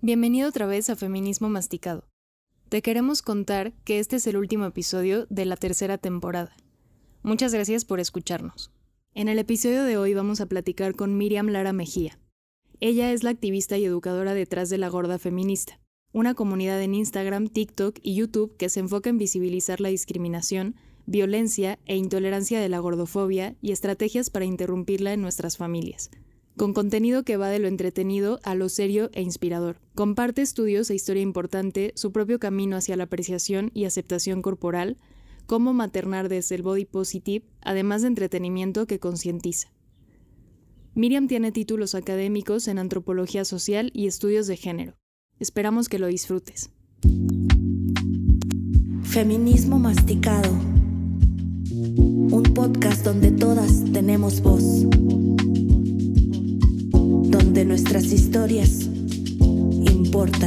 Bienvenido otra vez a Feminismo Masticado. Te queremos contar que este es el último episodio de la tercera temporada. Muchas gracias por escucharnos. En el episodio de hoy vamos a platicar con Miriam Lara Mejía. Ella es la activista y educadora detrás de La Gorda Feminista, una comunidad en Instagram, TikTok y YouTube que se enfoca en visibilizar la discriminación, violencia e intolerancia de la gordofobia y estrategias para interrumpirla en nuestras familias. Con contenido que va de lo entretenido a lo serio e inspirador. Comparte estudios e historia importante, su propio camino hacia la apreciación y aceptación corporal, cómo maternar desde el body positive, además de entretenimiento que concientiza. Miriam tiene títulos académicos en antropología social y estudios de género. Esperamos que lo disfrutes. Feminismo Masticado, un podcast donde todas tenemos voz, donde nuestras historias importan.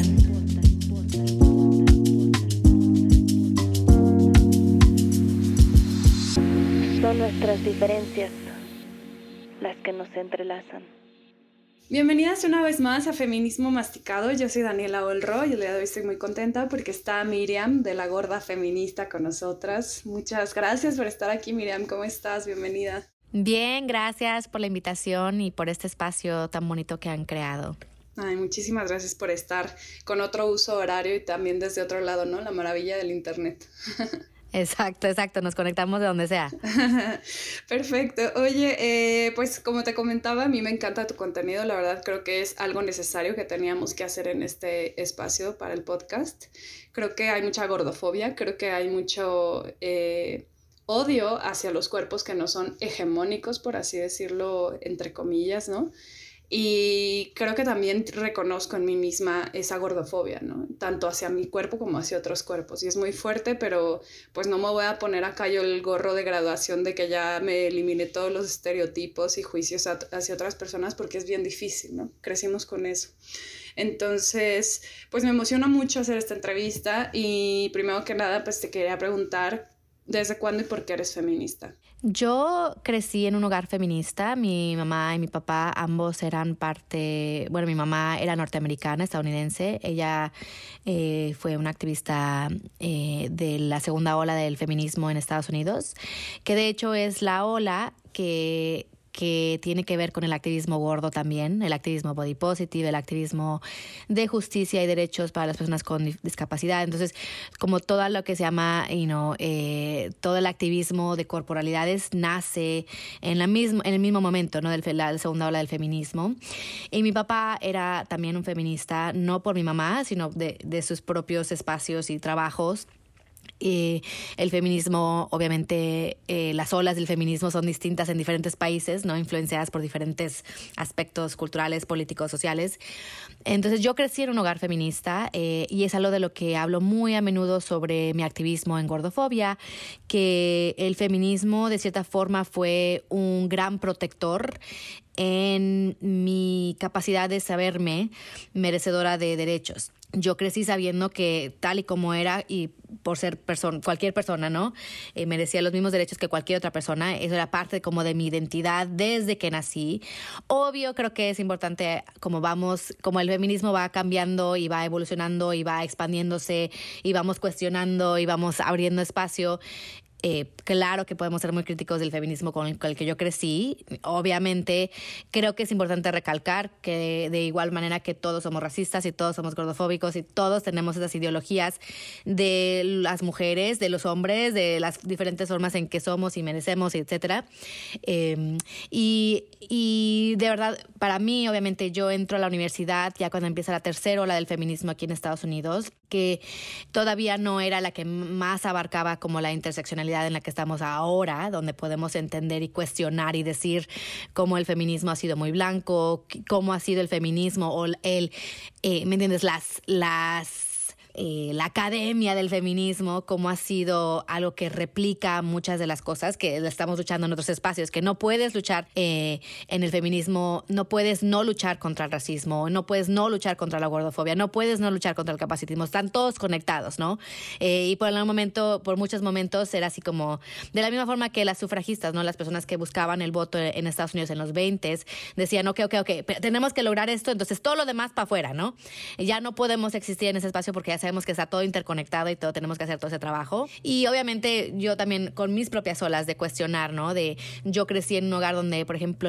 Son nuestras diferencias las que nos entrelazan. Bienvenidas una vez más a Feminismo Masticado. Yo soy Daniela Olro y el día de hoy estoy muy contenta porque está Miriam de La Gorda Feminista con nosotras. Muchas gracias por estar aquí, Miriam. ¿Cómo estás? Bienvenida. Bien, gracias por la invitación y por este espacio tan bonito que han creado. Ay, muchísimas gracias por estar con otro uso horario y también desde otro lado, ¿no? La maravilla del internet. Exacto, nos conectamos de donde sea. Perfecto. Oye, pues como te comentaba, a mí me encanta tu contenido. La verdad creo que es algo necesario que teníamos que hacer en este espacio para el podcast. Creo que hay mucha gordofobia, creo que hay mucho odio hacia los cuerpos que no son hegemónicos, por así decirlo, entre comillas, ¿no? Y creo que también reconozco en mí misma esa gordofobia, ¿no? Tanto hacia mi cuerpo como hacia otros cuerpos. Y es muy fuerte, pero pues no me voy a poner acá yo el gorro de graduación de que ya me eliminé todos los estereotipos y juicios hacia otras personas porque es bien difícil, ¿no? Crecimos con eso. Entonces, pues me emociona mucho hacer esta entrevista y primero que nada, pues te quería preguntar ¿desde cuándo y por qué eres feminista? Yo crecí en un hogar feminista. Mi mamá y mi papá ambos eran parte... Bueno, mi mamá era norteamericana, estadounidense. Ella fue una activista de la segunda ola del feminismo en Estados Unidos, que de hecho es la ola que tiene que ver con el activismo gordo también, el activismo body positive, el activismo de justicia y derechos para las personas con discapacidad. Entonces, como todo lo que se llama, todo el activismo de corporalidades nace en el mismo momento, ¿no? De la segunda ola del feminismo. Y mi papá era también un feminista, no por mi mamá, sino de sus propios espacios y trabajos. El feminismo, obviamente, las olas del feminismo son distintas en diferentes países, ¿no? Influenciadas por diferentes aspectos culturales, políticos, sociales. Entonces yo crecí en un hogar feminista y es algo de lo que hablo muy a menudo sobre mi activismo en gordofobia, que el feminismo de cierta forma fue un gran protector en mi capacidad de saberme merecedora de derechos. Yo crecí sabiendo que tal y como era y por ser cualquier persona, ¿no? Merecía los mismos derechos que cualquier otra persona. Eso era parte como de mi identidad desde que nací. Obvio, creo que es importante como el feminismo va cambiando y va evolucionando y va expandiéndose y vamos cuestionando y vamos abriendo espacio. Claro que podemos ser muy críticos del feminismo con el que yo crecí. Obviamente, creo que es importante recalcar que de igual manera que todos somos racistas y todos somos gordofóbicos y todos tenemos esas ideologías de las mujeres, de los hombres, de las diferentes formas en que somos y merecemos, etcétera. Y de verdad, para mí, obviamente, yo entro a la universidad ya cuando empieza la tercera ola del feminismo aquí en Estados Unidos, que todavía no era la que más abarcaba como la interseccionalidad en la que estamos ahora, donde podemos entender y cuestionar y decir cómo el feminismo ha sido muy blanco, cómo ha sido el feminismo o ¿me entiendes? Las la academia del feminismo, cómo ha sido algo que replica muchas de las cosas que estamos luchando en otros espacios, que no puedes luchar en el feminismo, no puedes no luchar contra el racismo, no puedes no luchar contra la gordofobia, no puedes no luchar contra el capacitismo, están todos conectados, ¿no? Y por muchos momentos era así como, de la misma forma que las sufragistas, ¿no? Las personas que buscaban el voto en Estados Unidos en los 20s, decían, ok, tenemos que lograr esto, entonces todo lo demás para afuera, ¿no? Ya no podemos existir en ese espacio porque ya sabemos que está todo interconectado y todo tenemos que hacer todo ese trabajo. Y obviamente yo también con mis propias olas de cuestionar, ¿no? Yo crecí en un hogar donde, por ejemplo,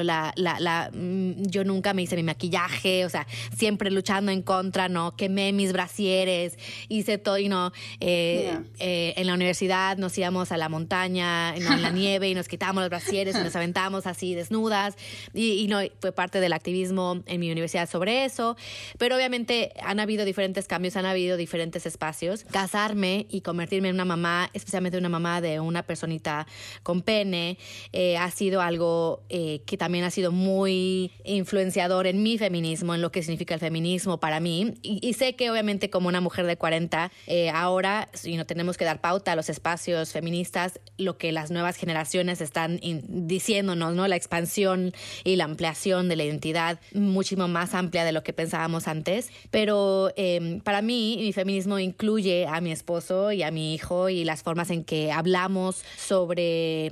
yo nunca me hice mi maquillaje, o sea, siempre luchando en contra, ¿no? Quemé mis brasieres, hice todo, ¿no? En la universidad nos íbamos a la montaña, ¿no? En la nieve, y nos quitábamos los brasieres y nos aventábamos así desnudas, y no, fue parte del activismo en mi universidad sobre eso. Pero obviamente han habido diferentes cambios, han habido diferentes espacios. Casarme y convertirme en una mamá, especialmente una mamá de una personita con pene, ha sido algo que también ha sido muy influenciador en mi feminismo, en lo que significa el feminismo para mí. Y sé que obviamente como una mujer de 40, ahora tenemos que dar pauta a los espacios feministas, lo que las nuevas generaciones están diciéndonos, ¿no? La expansión y la ampliación de la identidad muchísimo más amplia de lo que pensábamos antes. Pero para mí, mi feminismo incluye a mi esposo y a mi hijo, y las formas en que hablamos sobre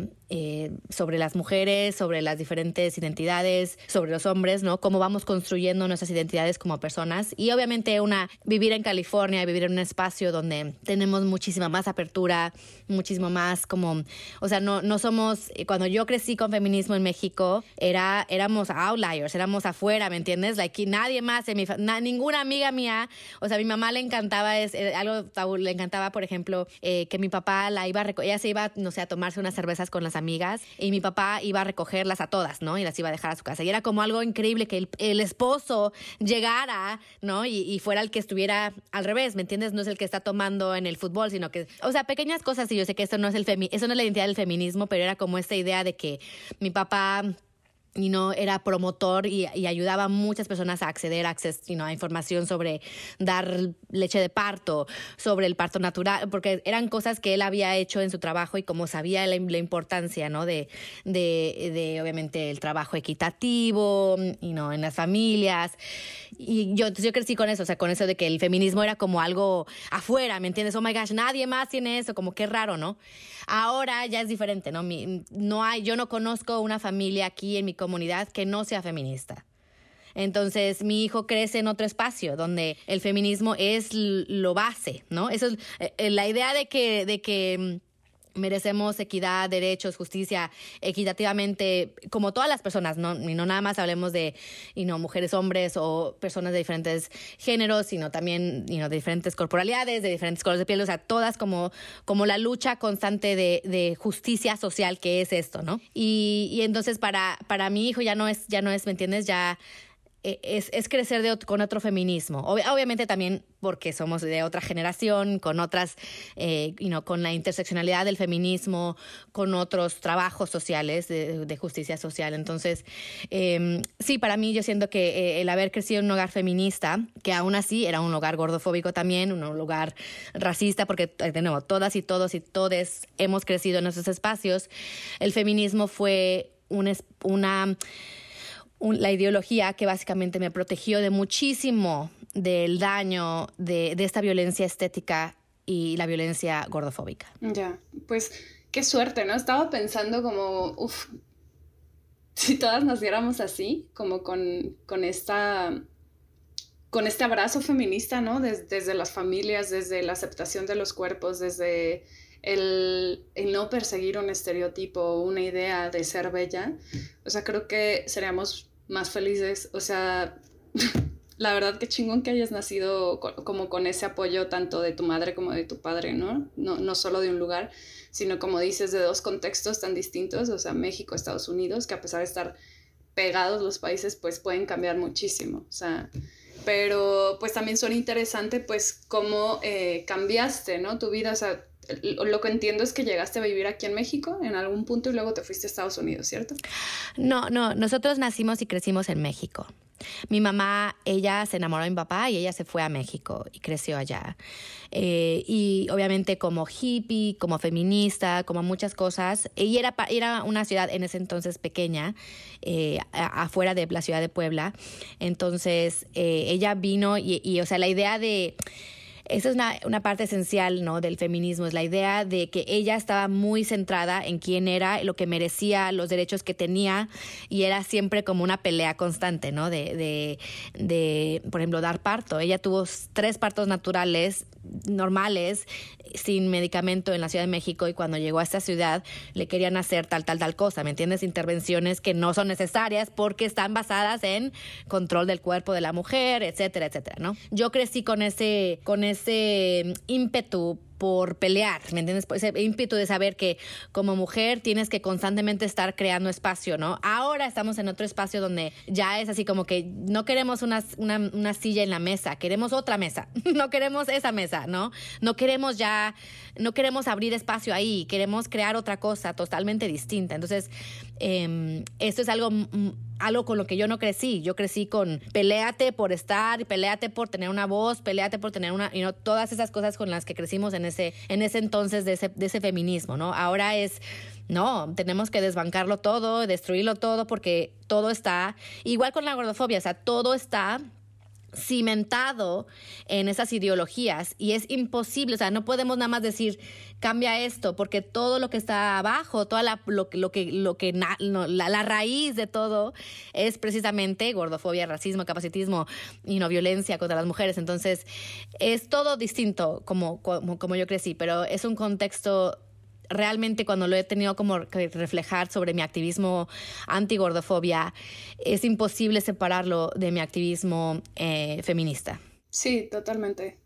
las mujeres, sobre las diferentes identidades, sobre los hombres, ¿no? Cómo vamos construyendo nuestras identidades como personas. Y obviamente vivir en California, vivir en un espacio donde tenemos muchísima más apertura, muchísimo más como, o sea, no somos, cuando yo crecí con feminismo en México, éramos outliers, éramos afuera, ¿me entiendes? Nadie más, ninguna amiga mía, o sea, a mi mamá le encantaba, le encantaba, por ejemplo, que mi papá ella se iba, no sé, a tomarse unas cervezas con las amigas, y mi papá iba a recogerlas a todas, ¿no? Y las iba a dejar a su casa. Y era como algo increíble que el esposo llegara, ¿no? Y fuera el que estuviera al revés, ¿me entiendes? No es el que está tomando en el fútbol, sino que, o sea, pequeñas cosas. Y yo sé que eso no es la identidad del feminismo, pero era como esta idea de que mi papá era promotor y ayudaba a muchas personas a acceder a información sobre dar leche de parto, sobre el parto natural, porque eran cosas que él había hecho en su trabajo, y como sabía la importancia, ¿no? de obviamente el trabajo equitativo, en las familias. Y yo crecí con eso, o sea, con eso de que el feminismo era como algo afuera, ¿me entiendes? Oh my gosh, nadie más tiene eso, como qué raro, ¿no? Ahora ya es diferente, ¿no? Yo no conozco una familia aquí en mi comunidad que no sea feminista. Entonces, mi hijo crece en otro espacio donde el feminismo es lo base, ¿no? Eso es la idea de que merecemos equidad, derechos, justicia, equitativamente, como todas las personas, ¿no? Y no nada más hablemos de mujeres, hombres o personas de diferentes géneros, sino también de diferentes corporalidades, de diferentes colores de piel, o sea, todas como la lucha constante de justicia social, que es esto, ¿no? Y entonces para mi hijo ya no es, ¿me entiendes? Ya es crecer con otro feminismo. Obviamente también porque somos de otra generación, con otras, con la interseccionalidad del feminismo, con otros trabajos sociales de justicia social. Entonces, sí, para mí yo siento que el haber crecido en un hogar feminista, que aún así era un hogar gordofóbico también, un hogar racista, porque de nuevo, todas y todos y todes hemos crecido en esos espacios, el feminismo fue la ideología que básicamente me protegió de muchísimo del daño de esta violencia estética y la violencia gordofóbica. Ya, pues qué suerte, ¿no? Estaba pensando como, si todas naciéramos así, como con este abrazo feminista, ¿no? Desde las familias, desde la aceptación de los cuerpos, desde el no perseguir un estereotipo, una idea de ser bella. O sea, creo que seríamos más felices. O sea, la verdad que chingón que hayas nacido como con ese apoyo tanto de tu madre como de tu padre, ¿no? No solo de un lugar, sino como dices, de dos contextos tan distintos, o sea, México, Estados Unidos, que a pesar de estar pegados los países, pues pueden cambiar muchísimo. O sea, pero pues también son interesante pues cómo cambiaste, ¿no? Tu vida, o sea, lo que entiendo es que llegaste a vivir aquí en México en algún punto y luego te fuiste a Estados Unidos, ¿cierto? No, nosotros nacimos y crecimos en México. Mi mamá, ella se enamoró de mi papá y ella se fue a México y creció allá. Y obviamente como hippie, como feminista, como muchas cosas. Y era una ciudad en ese entonces pequeña, afuera de la ciudad de Puebla. Entonces ella vino y o sea, la idea de... Esa es una parte esencial, ¿no?, del feminismo, es la idea de que ella estaba muy centrada en quién era, lo que merecía, los derechos que tenía, y era siempre como una pelea constante, ¿no?, de por ejemplo, dar parto. Ella tuvo 3 partos naturales, normales, sin medicamento en la Ciudad de México, y cuando llegó a esta ciudad le querían hacer tal cosa, ¿me entiendes? Intervenciones que no son necesarias porque están basadas en control del cuerpo de la mujer, etcétera, etcétera, ¿no? Yo crecí con ese ímpetu por pelear, ¿me entiendes? Ese ímpetu de saber que como mujer tienes que constantemente estar creando espacio, ¿no? Ahora estamos en otro espacio donde ya es así como que no queremos una silla en la mesa, queremos otra mesa, no queremos esa mesa, ¿no? No queremos abrir espacio ahí, queremos crear otra cosa totalmente distinta. Entonces, esto es algo con lo que yo no crecí. Yo crecí con peléate por estar, peléate por tener una voz, peléate por tener todas esas cosas con las que crecimos en ese entonces de ese feminismo, ¿no? Ahora no, tenemos que desbancarlo todo, destruirlo todo, porque todo está, igual con la gordofobia, o sea, todo está cimentado en esas ideologías y es imposible, o sea, no podemos nada más decir cambia esto, porque todo lo que está abajo, toda la raíz de todo es precisamente gordofobia, racismo, capacitismo y no violencia contra las mujeres. Entonces es todo distinto como yo crecí, pero es un contexto. Realmente cuando lo he tenido como que reflejar sobre mi activismo anti-gordofobia, es imposible separarlo de mi activismo feminista. Sí, totalmente.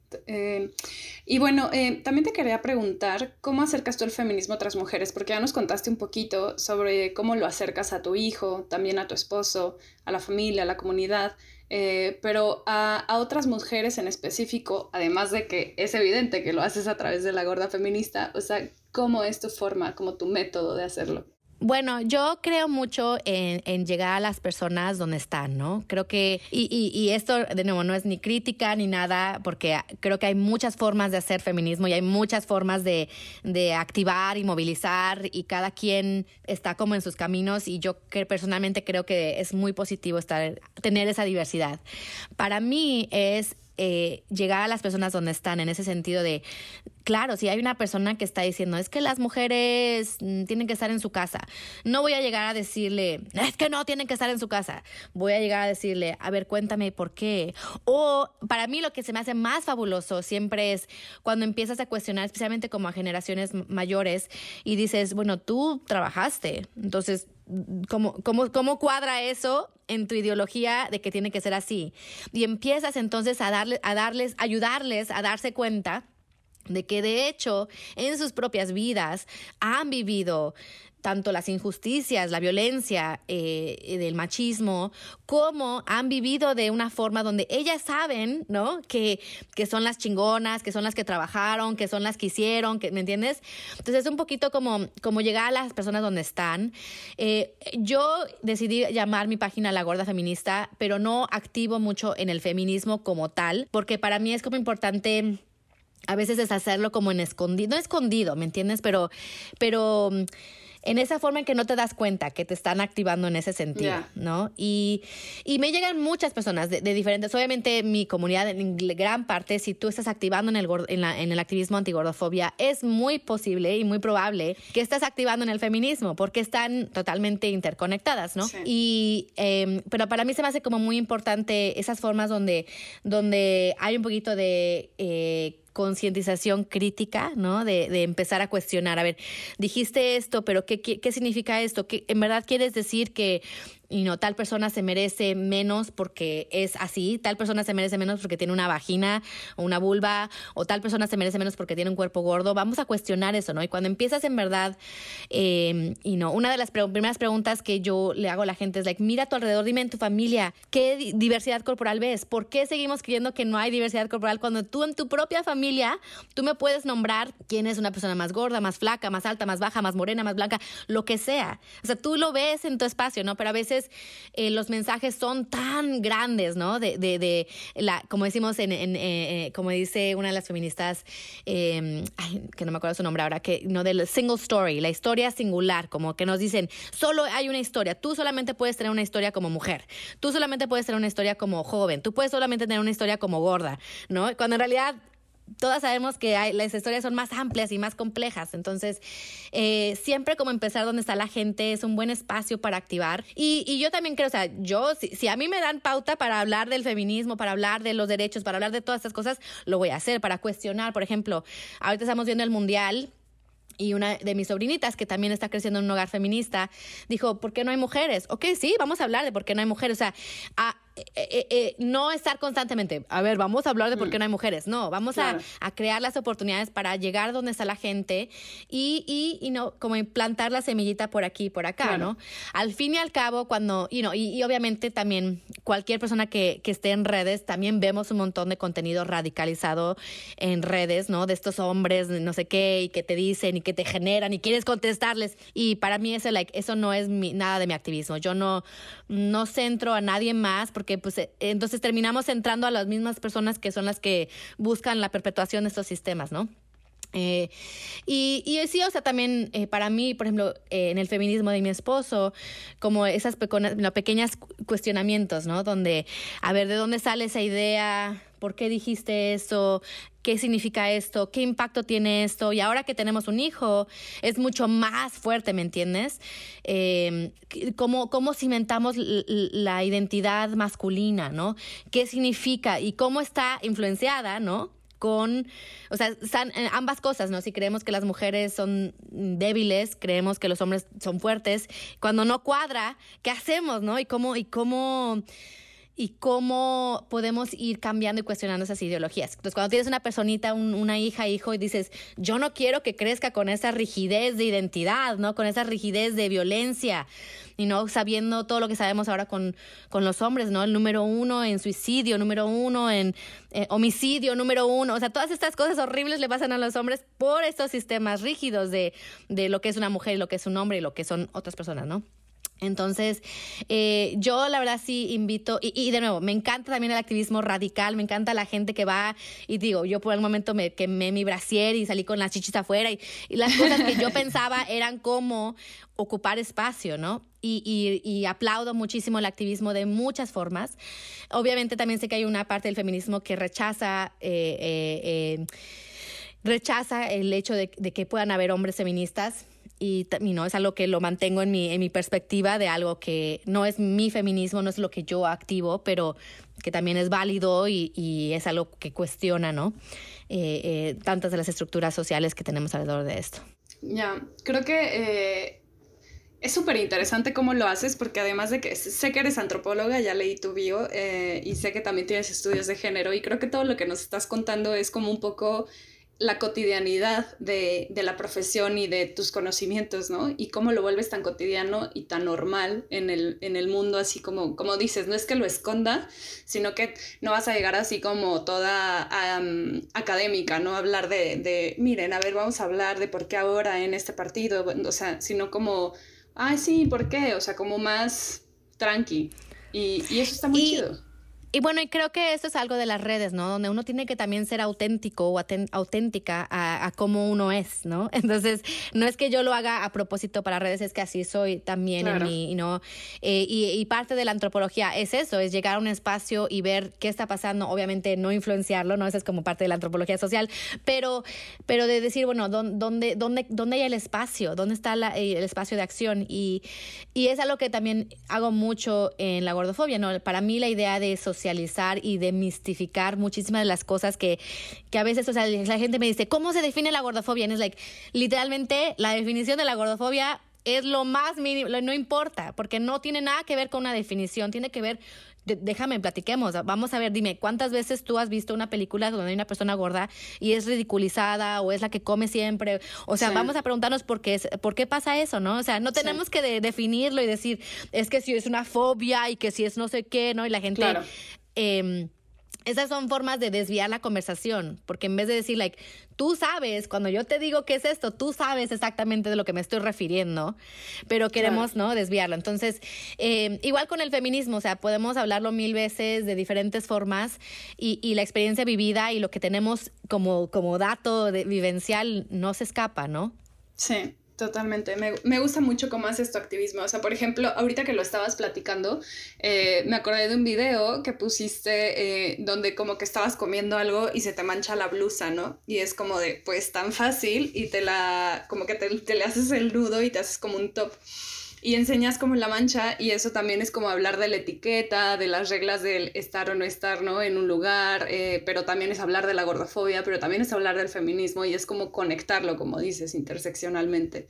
Y bueno, también te quería preguntar, ¿cómo acercas tú el feminismo a otras mujeres? Porque ya nos contaste un poquito sobre cómo lo acercas a tu hijo, también a tu esposo, a la familia, a la comunidad, pero a otras mujeres en específico, además de que es evidente que lo haces a través de la gorda feminista, o sea, ¿cómo es tu forma, como tu método de hacerlo? Bueno, yo creo mucho en llegar a las personas donde están, ¿no? Creo que, y esto, de nuevo, no es ni crítica ni nada, porque creo que hay muchas formas de hacer feminismo y hay muchas formas de activar y movilizar, y cada quien está como en sus caminos, y yo personalmente creo que es muy positivo tener esa diversidad. Para mí es llegar a las personas donde están, en ese sentido de, claro, si hay una persona que está diciendo es que las mujeres tienen que estar en su casa, no voy a llegar a decirle es que no tienen que estar en su casa, voy a llegar a decirle, a ver, cuéntame por qué. O para mí lo que se me hace más fabuloso siempre es cuando empiezas a cuestionar, especialmente como a generaciones mayores, y dices, bueno, tú trabajaste, entonces ¿cómo cuadra eso en tu ideología de que tiene que ser así? Y empiezas entonces a ayudarles a darse cuenta de que de hecho en sus propias vidas han vivido tanto las injusticias, la violencia del machismo, como han vivido de una forma donde ellas saben, ¿no?, que son las chingonas, que son las que trabajaron, que son las que hicieron, ¿me entiendes? Entonces es un poquito como llegar a las personas donde están. Yo decidí llamar mi página La Gorda Feminista, pero no activo mucho en el feminismo como tal, porque para mí es como importante a veces es hacerlo como en escondido, no escondido, ¿me entiendes? Pero en esa forma en que no te das cuenta que te están activando en ese sentido, ¿no? Y me llegan muchas personas de diferentes, obviamente mi comunidad en gran parte, si tú estás activando en el activismo antigordofobia, es muy posible y muy probable que estás activando en el feminismo, porque están totalmente interconectadas, ¿no? Sí. Pero para mí se me hace como muy importante esas formas donde hay un poquito de concientización crítica, ¿no? De empezar a cuestionar, a ver, dijiste esto, pero ¿qué significa esto? ¿Qué en verdad quieres decir que tal persona se merece menos porque es así, tal persona se merece menos porque tiene una vagina o una vulva, o tal persona se merece menos porque tiene un cuerpo gordo? Vamos a cuestionar eso, ¿no? Y cuando empiezas en verdad, una de las primeras preguntas que yo le hago a la gente es mira a tu alrededor, dime en tu familia, ¿qué diversidad corporal ves? ¿Por qué seguimos creyendo que no hay diversidad corporal cuando tú en tu propia familia, tú me puedes nombrar quién es una persona más gorda, más flaca, más alta, más baja, más morena, más blanca, lo que sea? O sea, tú lo ves en tu espacio, ¿no? Pero a veces veces los mensajes son tan grandes, ¿no? Como decimos, como dice una de las feministas, que no me acuerdo su nombre ahora, del single story, la historia singular, como que nos dicen, solo hay una historia, tú solamente puedes tener una historia como mujer, tú solamente puedes tener una historia como joven, tú puedes solamente tener una historia como gorda, ¿no? Cuando en realidad todas sabemos que las historias son más amplias y más complejas. Entonces, siempre como empezar donde está la gente es un buen espacio para activar. Y yo también creo, o sea, si a mí me dan pauta para hablar del feminismo, para hablar de los derechos, para hablar de todas estas cosas, lo voy a hacer, para cuestionar. Por ejemplo, ahorita estamos viendo el Mundial y una de mis sobrinitas, que también está creciendo en un hogar feminista, dijo, ¿por qué no hay mujeres? Ok, sí, vamos a hablar de por qué no hay mujeres. O sea, no estar constantemente, a ver, vamos a hablar de por qué no hay mujeres. No, vamos a crear las oportunidades para llegar donde está la gente y no, como implantar la semillita por aquí y por acá, ¿no? Al fin y al cabo, cuando, y obviamente también cualquier persona que esté en redes, también vemos un montón de contenido radicalizado en redes, ¿no? De estos hombres, no sé qué, y que te dicen y que te generan y quieres contestarles. Y para mí eso no es nada de mi activismo. Yo no centro a nadie más porque pues entonces terminamos entrando a las mismas personas que son las que buscan la perpetuación de estos sistemas, ¿no? Y sí, o sea, también para mí, por ejemplo, en el feminismo de mi esposo, como esas pequeños cuestionamientos, ¿no? Donde, a ver, ¿de dónde sale esa idea? ¿Por qué dijiste eso? ¿Qué significa esto? ¿Qué impacto tiene esto? Y ahora que tenemos un hijo, es mucho más fuerte, ¿me entiendes? ¿Cómo cimentamos la identidad masculina, ¿no? ¿Qué significa? Y cómo está influenciada, ¿no? O sea, están ambas cosas, ¿no? Si creemos que las mujeres son débiles, creemos que los hombres son fuertes, cuando no cuadra, ¿qué hacemos, no? Y cómo podemos ir cambiando y cuestionando esas ideologías. Entonces, cuando tienes una personita, una hija, hijo, y dices, yo no quiero que crezca con esa rigidez de identidad, ¿no? Con esa rigidez de violencia, y no sabiendo todo lo que sabemos ahora con los hombres, ¿no? El número 1 en suicidio, número 1 en homicidio, número 1. O sea, todas estas cosas horribles le pasan a los hombres por estos sistemas rígidos de lo que es una mujer y lo que es un hombre y lo que son otras personas, ¿no? Entonces, yo la verdad sí invito, y de nuevo, me encanta también el activismo radical, me encanta la gente que va, y digo, yo por el momento me quemé mi brasier y salí con las chichis afuera, y las cosas que yo pensaba eran como ocupar espacio, ¿no? Y aplaudo muchísimo el activismo de muchas formas. Obviamente también sé que hay una parte del feminismo que rechaza el hecho de que puedan haber hombres feministas. Y no es algo que lo mantengo en mi perspectiva de algo que no es mi feminismo, no es lo que yo activo, pero que también es válido y es algo que cuestiona, ¿no? Tantas de las estructuras sociales que tenemos alrededor de esto. Ya, creo que es súper interesante cómo lo haces, porque además de que sé que eres antropóloga, ya leí tu bio, y sé que también tienes estudios de género, y creo que todo lo que nos estás contando es como un poco la cotidianidad de la profesión y de tus conocimientos, ¿no? Y cómo lo vuelves tan cotidiano y tan normal en el mundo, así como dices, no es que lo esconda, sino que no vas a llegar así como toda académica, ¿no? Hablar de miren, a ver, vamos a hablar de por qué ahora en este partido, o sea, sino como, ay, sí, ¿por qué? O sea, como más tranqui. Y eso está muy chido. Y bueno, y creo que esto es algo de las redes, ¿no? Donde uno tiene que también ser auténtico o auténtica a cómo uno es, ¿no? Entonces, no es que yo lo haga a propósito para redes, es que así soy también en mí, ¿no? Y parte de la antropología es eso, es llegar a un espacio y ver qué está pasando, obviamente no influenciarlo, ¿no? Esa es como parte de la antropología social, pero de decir, bueno, ¿dónde hay el espacio? ¿Dónde está el espacio de acción? Y es algo que también hago mucho en la gordofobia, ¿no? Para mí la idea de socializar y demistificar muchísimas de las cosas que a veces, o sea, la gente me dice, ¿cómo se define la gordofobia? Y es like, literalmente la definición de la gordofobia es lo más mínimo, no importa, porque no tiene nada que ver con una definición, tiene que ver, déjame, platiquemos, vamos a ver, dime, ¿cuántas veces tú has visto una película donde hay una persona gorda y es ridiculizada o es la que come siempre? O sea, vamos a preguntarnos por qué pasa eso, ¿no? O sea, no tenemos que definirlo y decir, es que si es una fobia y que si es no sé qué, ¿no? Y la gente esas son formas de desviar la conversación, porque en vez de decir, like, tú sabes, cuando yo te digo qué es esto, tú sabes exactamente de lo que me estoy refiriendo, pero queremos, ¿no?, desviarlo. Entonces, igual con el feminismo, o sea, podemos hablarlo 1000 veces de diferentes formas y la experiencia vivida y lo que tenemos como dato vivencial no se escapa, ¿no? Sí. Totalmente, me gusta mucho cómo haces tu activismo. O sea, por ejemplo, ahorita que lo estabas platicando, me acordé de un video que pusiste donde como que estabas comiendo algo y se te mancha la blusa, ¿no? Y es como de, pues tan fácil y como que te le haces el nudo y te haces como un top. Y enseñas como la mancha y eso también es como hablar de la etiqueta, de las reglas del estar o no estar, ¿no?, en un lugar, pero también es hablar de la gordofobia, pero también es hablar del feminismo y es como conectarlo, como dices, interseccionalmente.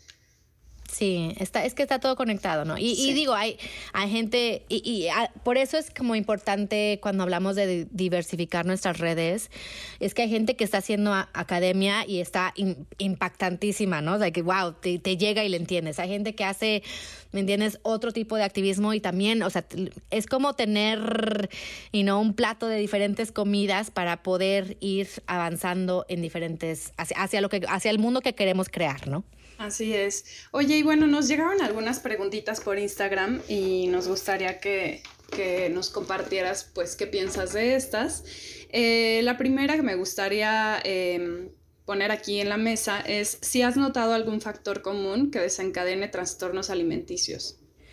Sí, es que está todo conectado, ¿no? Y digo, hay gente, por eso es como importante cuando hablamos de diversificar nuestras redes, es que hay gente que está haciendo academia y está impactantísima, ¿no? O sea, que wow, te llega y le entiendes. Hay gente que hace, ¿me entiendes?, otro tipo de activismo y también, o sea, es como tener, un plato de diferentes comidas para poder ir avanzando en diferentes, hacia el mundo que queremos crear, ¿no? Así es. Oye, y bueno, nos llegaron algunas preguntitas por Instagram y nos gustaría que nos compartieras, pues, qué piensas de estas. La primera que me gustaría poner aquí en la mesa es si has notado algún factor común que desencadene trastornos alimenticios.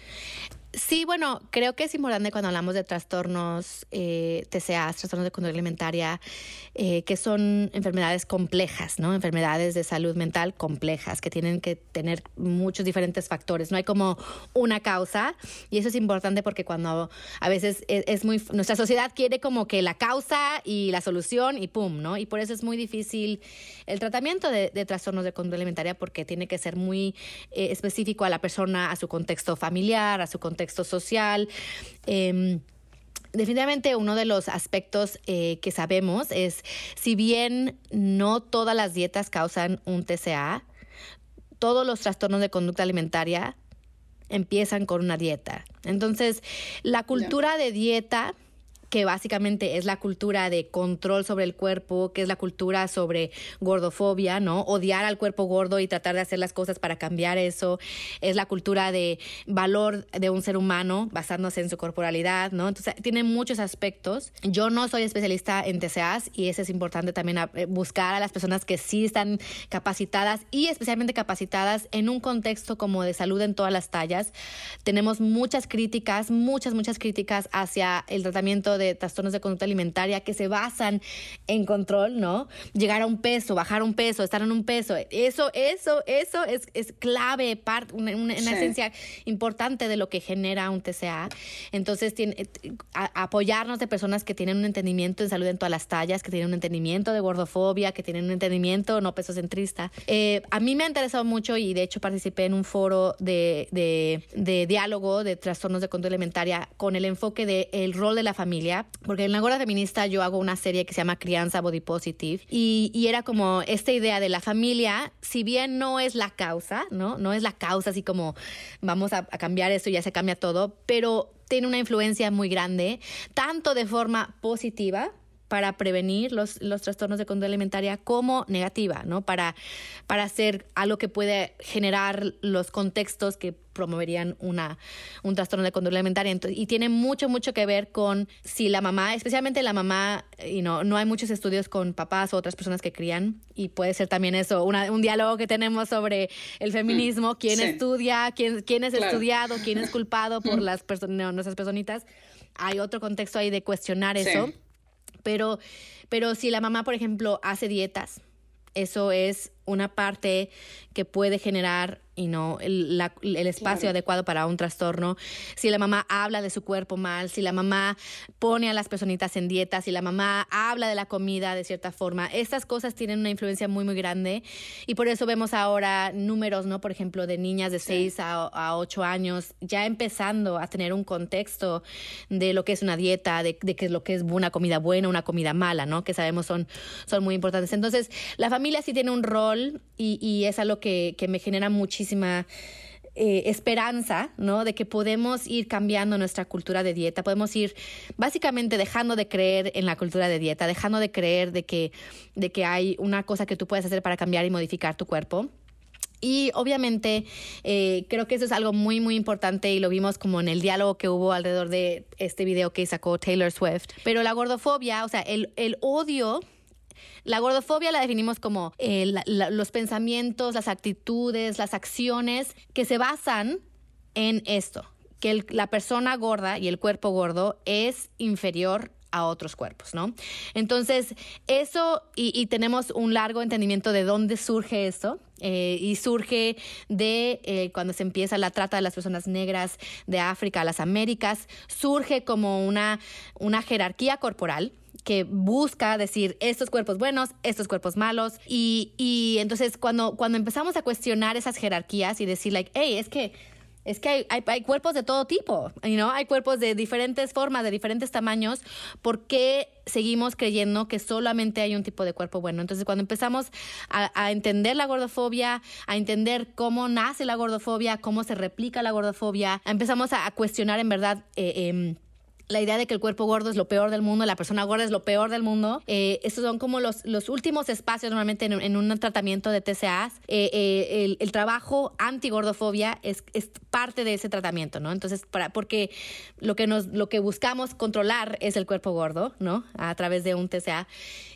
Sí, bueno, creo que es importante cuando hablamos de trastornos TCAs, trastornos de conducta alimentaria, que son enfermedades complejas, ¿no? Enfermedades de salud mental complejas, que tienen que tener muchos diferentes factores. No hay como una causa, y eso es importante porque cuando a veces nuestra sociedad quiere como que la causa y la solución y pum, ¿no? Y por eso es muy difícil el tratamiento de trastornos de conducta alimentaria porque tiene que ser muy específico a la persona, a su contexto familiar, a su contexto social. Definitivamente uno de los aspectos que sabemos es, si bien no todas las dietas causan un TCA, todos los trastornos de conducta alimentaria empiezan con una dieta. Entonces, la cultura de dieta, que básicamente es la cultura de control sobre el cuerpo, que es la cultura sobre gordofobia, ¿no? Odiar al cuerpo gordo y tratar de hacer las cosas para cambiar eso. Es la cultura de valor de un ser humano basándose en su corporalidad, ¿no? Entonces, tiene muchos aspectos. Yo no soy especialista en TCAs y eso es importante también buscar a las personas que sí están capacitadas y especialmente capacitadas en un contexto como de salud en todas las tallas. Tenemos muchas críticas hacia el tratamiento de trastornos de conducta alimentaria que se basan en control, ¿no? Llegar a un peso, bajar un peso, estar en un peso. Eso es clave, una esencia importante de lo que genera un TCA. Entonces, apoyarnos de personas que tienen un entendimiento en salud en todas las tallas, que tienen un entendimiento de gordofobia, que tienen un entendimiento no pesocentrista. A mí me ha interesado mucho y de hecho participé en un foro de diálogo de trastornos de conducta alimentaria con el enfoque del rol de la familia, porque en La Gorda Feminista yo hago una serie que se llama Crianza Body Positive y era como esta idea de la familia, si bien no es la causa, no es la causa así como vamos a cambiar esto y ya se cambia todo, pero tiene una influencia muy grande, tanto de forma positiva para prevenir los trastornos de conducta alimentaria como negativa, ¿no? Para hacer algo que puede generar los contextos que promoverían un trastorno de conducta alimentaria. Entonces, y tiene mucho que ver con si la mamá, especialmente la mamá, no hay muchos estudios con papás o otras personas que crían, y puede ser también eso, un diálogo que tenemos sobre el feminismo, quién estudia, quién es estudiado, quién es culpado por nuestras personitas. Hay otro contexto ahí de cuestionar eso. Pero si la mamá, por ejemplo, hace dietas, eso es una parte que puede generar el espacio adecuado para un trastorno. Si la mamá habla de su cuerpo mal, si la mamá pone a las personitas en dieta, si la mamá habla de la comida de cierta forma, estas cosas tienen una influencia muy grande y por eso vemos ahora números, ¿no? Por ejemplo, de niñas de 6 a 8 años ya empezando a tener un contexto de lo que es una dieta, de qué es lo que es una comida buena, una comida mala, ¿no? Que sabemos son muy importantes. Entonces, la familia sí tiene un rol y es algo que me genera muchísima esperanza, ¿no? De que podemos ir cambiando nuestra cultura de dieta, podemos ir básicamente dejando de creer en la cultura de dieta, dejando de creer de que hay una cosa que tú puedes hacer para cambiar y modificar tu cuerpo. Y obviamente creo que eso es algo muy, muy importante y lo vimos como en el diálogo que hubo alrededor de este video que sacó Taylor Swift. Pero la gordofobia, o sea, el odio... La gordofobia la definimos como los pensamientos, las actitudes, las acciones que se basan en esto, que la persona gorda y el cuerpo gordo es inferior a otros cuerpos, ¿no? Entonces, eso, y tenemos un largo entendimiento de dónde surge eso, y surge de cuando se empieza la trata de las personas negras de África a las Américas, surge como una jerarquía corporal que busca decir estos cuerpos buenos, estos cuerpos malos, y entonces cuando empezamos a cuestionar esas jerarquías y decir like, hey, es que hay cuerpos de todo tipo, hay cuerpos de diferentes formas, de diferentes tamaños. ¿Por qué seguimos creyendo que solamente hay un tipo de cuerpo bueno? Entonces, cuando empezamos a entender la gordofobia, a entender cómo nace la gordofobia, cómo se replica la gordofobia, empezamos a cuestionar en verdad la idea de que el cuerpo gordo es lo peor del mundo, la persona gorda es lo peor del mundo. Estos son como los últimos espacios normalmente en un tratamiento de TCAs. El trabajo antigordofobia es parte de ese tratamiento, ¿no? Entonces, porque lo que buscamos controlar es el cuerpo gordo, ¿no? A través de un TCA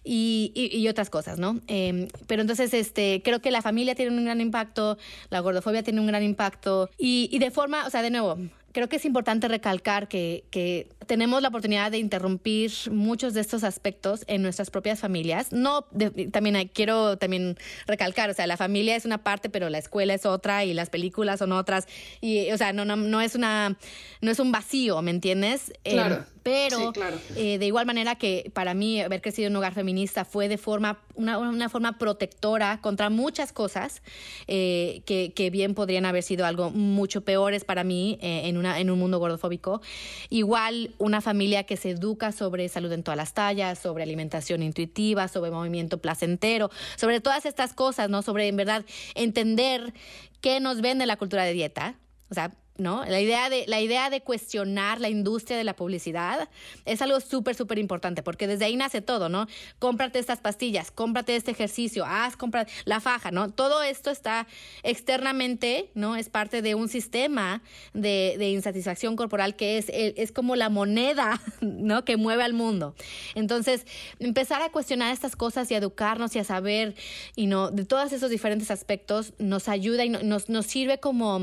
y otras cosas, ¿no? Pero entonces, creo que la familia tiene un gran impacto, la gordofobia tiene un gran impacto y de forma, o sea, de nuevo, creo que es importante recalcar que tenemos la oportunidad de interrumpir muchos de estos aspectos en nuestras propias familias. Quiero también recalcar, o sea, la familia es una parte, pero la escuela es otra y las películas son otras. Y, o sea, no es un vacío, ¿me entiendes? Claro. Pero sí, claro. De igual manera que para mí haber crecido en un hogar feminista fue de una forma protectora contra muchas cosas que bien podrían haber sido algo mucho peores para mí en un mundo gordofóbico. Igual una familia que se educa sobre salud en todas las tallas, sobre alimentación intuitiva, sobre movimiento placentero, sobre todas estas cosas, ¿no? Sobre en verdad entender qué nos vende la cultura de dieta. O sea, ¿no? La idea de cuestionar la industria de la publicidad es algo súper, súper importante, porque desde ahí nace todo, ¿no? Cómprate estas pastillas, cómprate este ejercicio, compra la faja, ¿no? Todo esto está externamente, ¿no? Es parte de un sistema de insatisfacción corporal que es como la moneda, ¿no? Que mueve al mundo. Entonces, empezar a cuestionar estas cosas y a educarnos y a saber, de todos esos diferentes aspectos nos ayuda y nos sirve como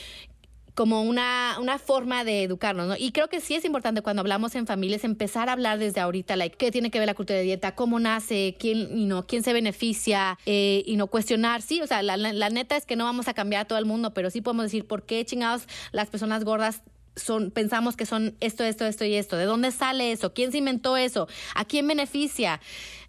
una forma de educarnos, ¿no? Y creo que sí es importante cuando hablamos en familias empezar a hablar desde ahorita, qué tiene que ver la cultura de dieta, cómo nace, quién se beneficia, cuestionar, sí, o sea, la neta es que no vamos a cambiar a todo el mundo, pero sí podemos decir por qué chingados las personas gordas pensamos que son esto y esto, ¿de dónde sale eso? ¿Quién se inventó eso? ¿A quién beneficia?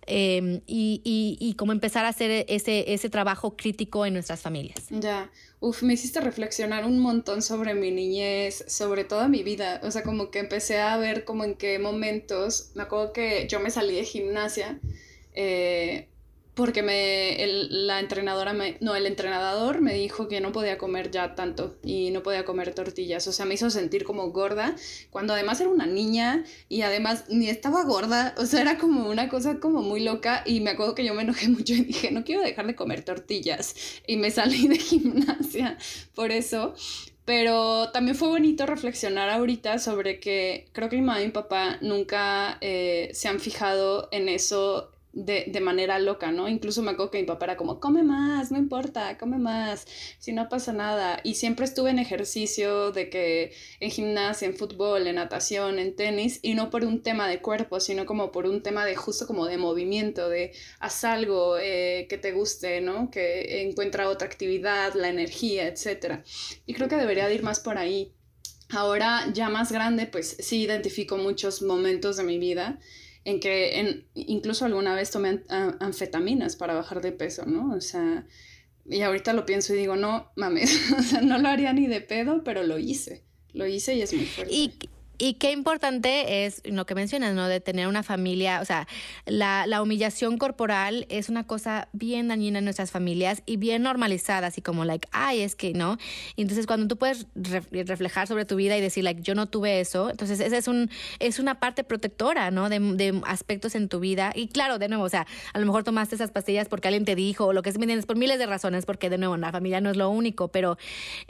Y cómo empezar a hacer ese trabajo crítico en nuestras familias. Ya, me hiciste reflexionar un montón sobre mi niñez, sobre toda mi vida, o sea, como que empecé a ver como en qué momentos, me acuerdo que yo me salí de gimnasia, porque el entrenador me dijo que no podía comer ya tanto y no podía comer tortillas, o sea, me hizo sentir como gorda, cuando además era una niña y además ni estaba gorda, o sea, era como una cosa como muy loca y me acuerdo que yo me enojé mucho y dije, no quiero dejar de comer tortillas y me salí de gimnasia por eso. Pero también fue bonito reflexionar ahorita sobre que creo que mi mamá y mi papá nunca se han fijado en eso de manera loca, ¿no? Incluso me acuerdo que mi papá era como, come más, no importa, come más, si no pasa nada. Y siempre estuve en ejercicio, de que en gimnasia, en fútbol, en natación, en tenis, y no por un tema de cuerpo, sino como por un tema de justo como de movimiento, de haz algo que te guste, ¿no? Que encuentra otra actividad, la energía, etc. Y creo que debería de ir más por ahí. Ahora, ya más grande, pues sí identifico muchos momentos de mi vida en que incluso alguna vez tomé anfetaminas para bajar de peso, ¿no? O sea, y ahorita lo pienso y digo, no mames, o sea, no lo haría ni de pedo, pero lo hice y es muy fuerte. Y qué importante es lo que mencionas, ¿no? De tener una familia, o sea, la humillación corporal es una cosa bien dañina en nuestras familias y bien normalizada, así como, ay, es que, ¿no? Y entonces cuando tú puedes reflejar sobre tu vida y decir, yo no tuve eso, entonces esa es una parte protectora, ¿no? De aspectos en tu vida. Y claro, de nuevo, o sea, a lo mejor tomaste esas pastillas porque alguien te dijo, o lo que sea, ¿me entiendes? Por miles de razones, porque de nuevo, la familia no es lo único, pero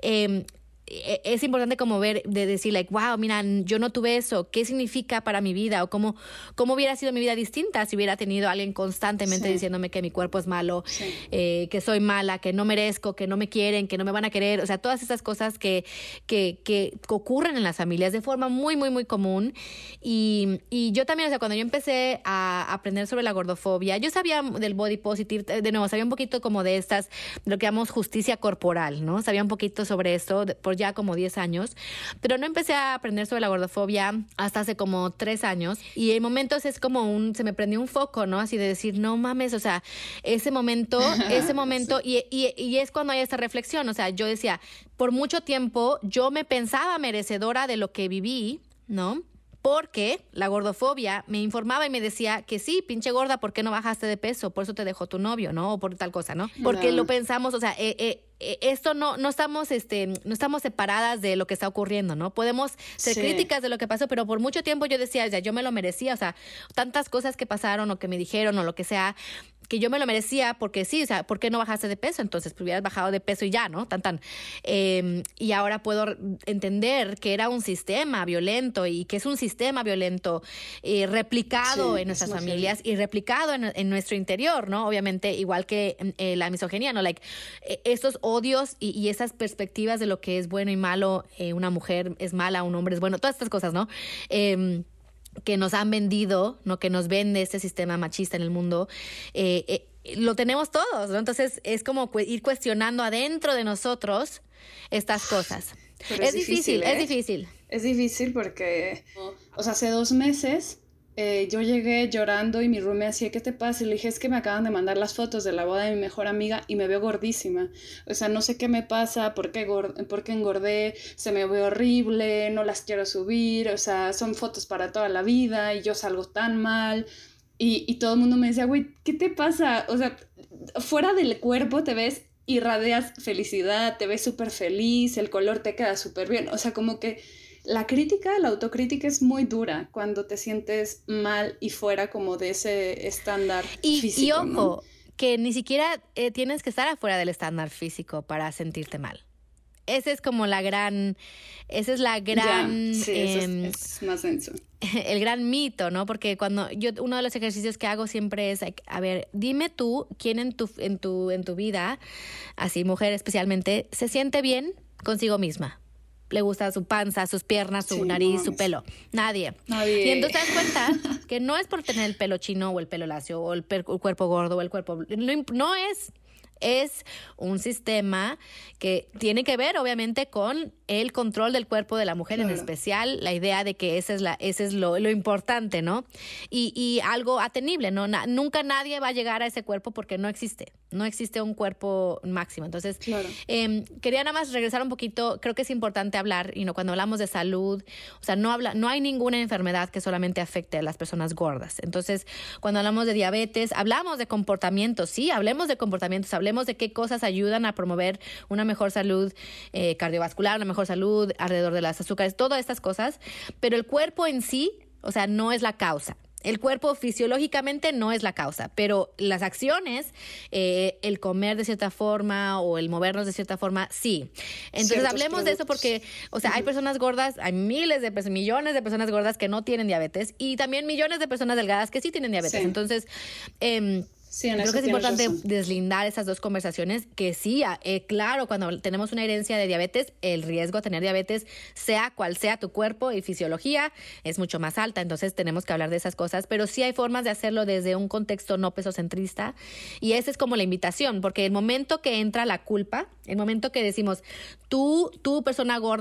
es importante como ver, de decir, wow, mira, yo no tuve eso, ¿qué significa para mi vida? O cómo hubiera sido mi vida distinta si hubiera tenido a alguien constantemente diciéndome que mi cuerpo es malo, que soy mala, que no merezco, que no me quieren, que no me van a querer. O sea, todas esas cosas que ocurren en las familias de forma muy, muy, muy común. Y yo también, o sea, cuando yo empecé a aprender sobre la gordofobia, yo sabía del body positive, de nuevo, sabía un poquito como de lo que llamamos justicia corporal, ¿no? Sabía un poquito sobre esto por ya como 10 años, pero no empecé a aprender sobre la gordofobia hasta hace como 3 años, y en momentos es como se me prendió un foco, ¿no? Así de decir, no mames, o sea, ese momento, sí. y es cuando hay esta reflexión, o sea, yo decía, por mucho tiempo yo me pensaba merecedora de lo que viví, ¿no? Porque la gordofobia me informaba y me decía que sí, pinche gorda, ¿por qué no bajaste de peso? Por eso te dejó tu novio, ¿no? O por tal cosa, ¿no? Porque lo pensamos, o sea, esto no estamos separadas de lo que está ocurriendo, ¿no? Podemos ser críticas de lo que pasó, pero por mucho tiempo yo decía, o sea, yo me lo merecía, o sea, tantas cosas que pasaron o que me dijeron o lo que sea, que yo me lo merecía porque sí, o sea, ¿por qué no bajaste de peso? Entonces, pues hubieras bajado de peso y ya, ¿no? Y ahora puedo entender que era un sistema violento y que es un sistema violento replicado en nuestras familias y replicado en nuestro interior, ¿no? Obviamente, igual que la misoginia, ¿no? Estos odios y esas perspectivas de lo que es bueno y malo, una mujer es mala, un hombre es bueno, todas estas cosas, ¿no? Que nos han vendido, ¿no? Que nos vende este sistema machista en el mundo, lo tenemos todos, ¿no? Entonces es como ir cuestionando adentro de nosotros estas cosas. Pero es difícil, es difícil. Es difícil porque, o sea, hace 2 meses yo llegué llorando y mi roomie decía, ¿qué te pasa? Y le dije, es que me acaban de mandar las fotos de la boda de mi mejor amiga y me veo gordísima. O sea, no sé qué me pasa, por qué engordé, se me ve horrible, no las quiero subir, o sea, son fotos para toda la vida y yo salgo tan mal. Y todo el mundo me decía, güey, ¿qué te pasa? O sea, fuera del cuerpo te ves, irradias felicidad, te ves súper feliz, el color te queda súper bien. O sea, como que la autocrítica es muy dura cuando te sientes mal y fuera como de ese estándar físico. Y ojo, ¿no? Que ni siquiera tienes que estar afuera del estándar físico para sentirte mal. Esa es la gran... Sí, es más denso. El gran mito, ¿no? Porque uno de los ejercicios que hago siempre es, a ver, dime tú quién en tu vida, así mujer especialmente, se siente bien consigo misma. Le gusta su panza, sus piernas, su nariz, su pelo. Nadie. Y entonces te das cuenta que no es por tener el pelo chino o el pelo lacio o el cuerpo gordo o el cuerpo... No es... Es un sistema que tiene que ver, obviamente, con el control del cuerpo de la mujer, en especial la idea de que ese es lo importante, ¿no? Y algo atenible, ¿no? Nunca nadie va a llegar a ese cuerpo porque no existe un cuerpo máximo. Entonces, quería nada más regresar un poquito. Creo que es importante hablar, cuando hablamos de salud, o sea, no hay ninguna enfermedad que solamente afecte a las personas gordas. Entonces, cuando hablamos de diabetes, hablamos de comportamientos, sí, hablemos de comportamientos, hablemos de qué cosas ayudan a promover una mejor salud cardiovascular, una mejor salud alrededor de las azúcares, todas estas cosas, pero el cuerpo en sí, o sea, no es la causa. El cuerpo fisiológicamente no es la causa, pero las acciones, el comer de cierta forma o el movernos de cierta forma, sí. Entonces hablemos de eso porque, o sea, hay personas gordas, hay millones de personas gordas que no tienen diabetes y también millones de personas delgadas que sí tienen diabetes. Entonces, creo que es importante deslindar esas dos conversaciones, que sí, claro, cuando tenemos una herencia de diabetes, el riesgo a tener diabetes, sea cual sea tu cuerpo y fisiología, es mucho más alta, entonces tenemos que hablar de esas cosas, pero sí hay formas de hacerlo desde un contexto no pesocentrista, y esa es como la invitación, porque el momento que entra la culpa, el momento que decimos, tú persona gorda,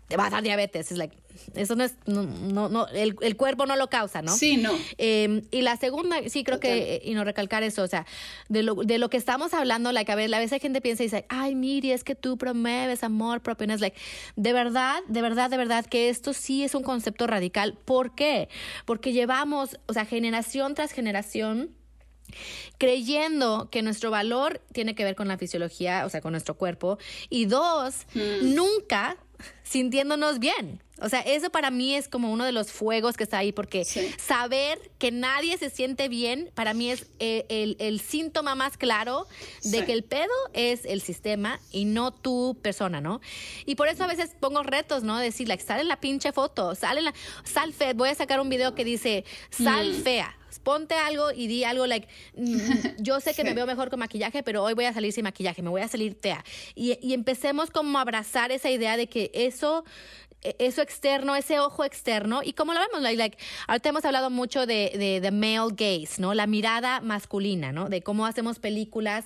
te va a dar diabetes. Es like, eso no es, no, el cuerpo no lo causa, ¿no? Sí, no. Y la segunda, sí, creo que, y no recalcar eso, o sea, de lo que estamos hablando, like, a veces hay gente piensa y dice, ay, Miri, es que tú promueves amor propio, es like, de verdad, que esto sí es un concepto radical. ¿Por qué? Porque llevamos, o sea, generación tras generación, creyendo que nuestro valor tiene que ver con la fisiología, o sea, con nuestro cuerpo, y dos, nunca sintiéndonos bien. O sea, eso para mí es como uno de los fuegos que está ahí, porque saber que nadie se siente bien, para mí es el síntoma más claro de que el pedo es el sistema y no tu persona, ¿no? Y por eso a veces pongo retos, ¿no? Decir, like, sal en la pinche foto, sal fea. Voy a sacar un video que dice, sal fea. Ponte algo y di algo like, yo sé que me veo mejor con maquillaje, pero hoy voy a salir sin maquillaje, me voy a salir fea. Y empecemos como a abrazar esa idea de que eso externo, ese ojo externo, y como lo vemos, like, ahorita hemos hablado mucho de male gaze, ¿no? La mirada masculina, ¿no? De cómo hacemos películas,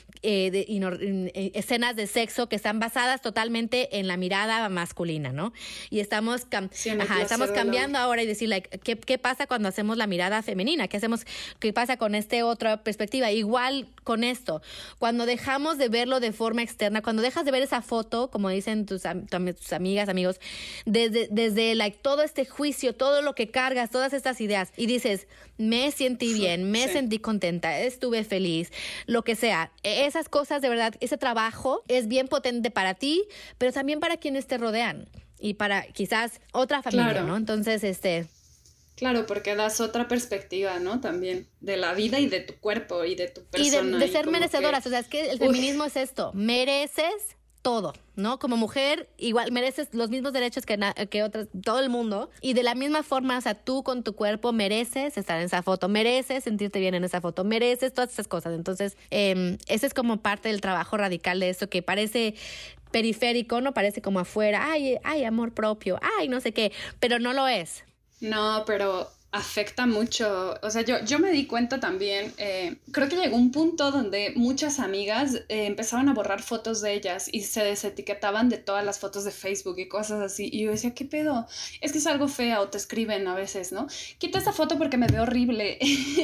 escenas de sexo que están basadas totalmente en la mirada masculina, ¿no? Y estamos cambiando ahora y decir, like, ¿qué pasa cuando hacemos la mirada femenina? ¿Qué pasa con otra perspectiva? Igual con esto, cuando dejamos de verlo de forma externa, cuando dejas de ver esa foto, como dicen tus amigas, amigos, desde like, todo este juicio, todo lo que cargas, todas estas ideas, y dices, me sentí bien, me sentí contenta, estuve feliz, lo que sea. Esas cosas, de verdad, ese trabajo es bien potente para ti, pero también para quienes te rodean y para quizás otra familia, ¿no? Entonces, Claro, porque das otra perspectiva, ¿no? También de la vida y de tu cuerpo y de tu persona. Y de ser merecedoras. O sea, es que el feminismo es esto. Mereces todo, ¿no? Como mujer, igual mereces los mismos derechos que otras, todo el mundo. Y de la misma forma, o sea, tú con tu cuerpo mereces estar en esa foto, mereces sentirte bien en esa foto, mereces todas esas cosas. Entonces, eso es como parte del trabajo radical de esto que parece periférico, no parece como afuera. Ay, amor propio, ay, no sé qué, pero no lo es. No, pero afecta mucho. O sea, yo me di cuenta también, creo que llegó un punto donde muchas amigas empezaban a borrar fotos de ellas y se desetiquetaban de todas las fotos de Facebook y cosas así. Y yo decía, ¿qué pedo? Es que es algo fea, o te escriben a veces, ¿no? Quita esta foto porque me veo horrible.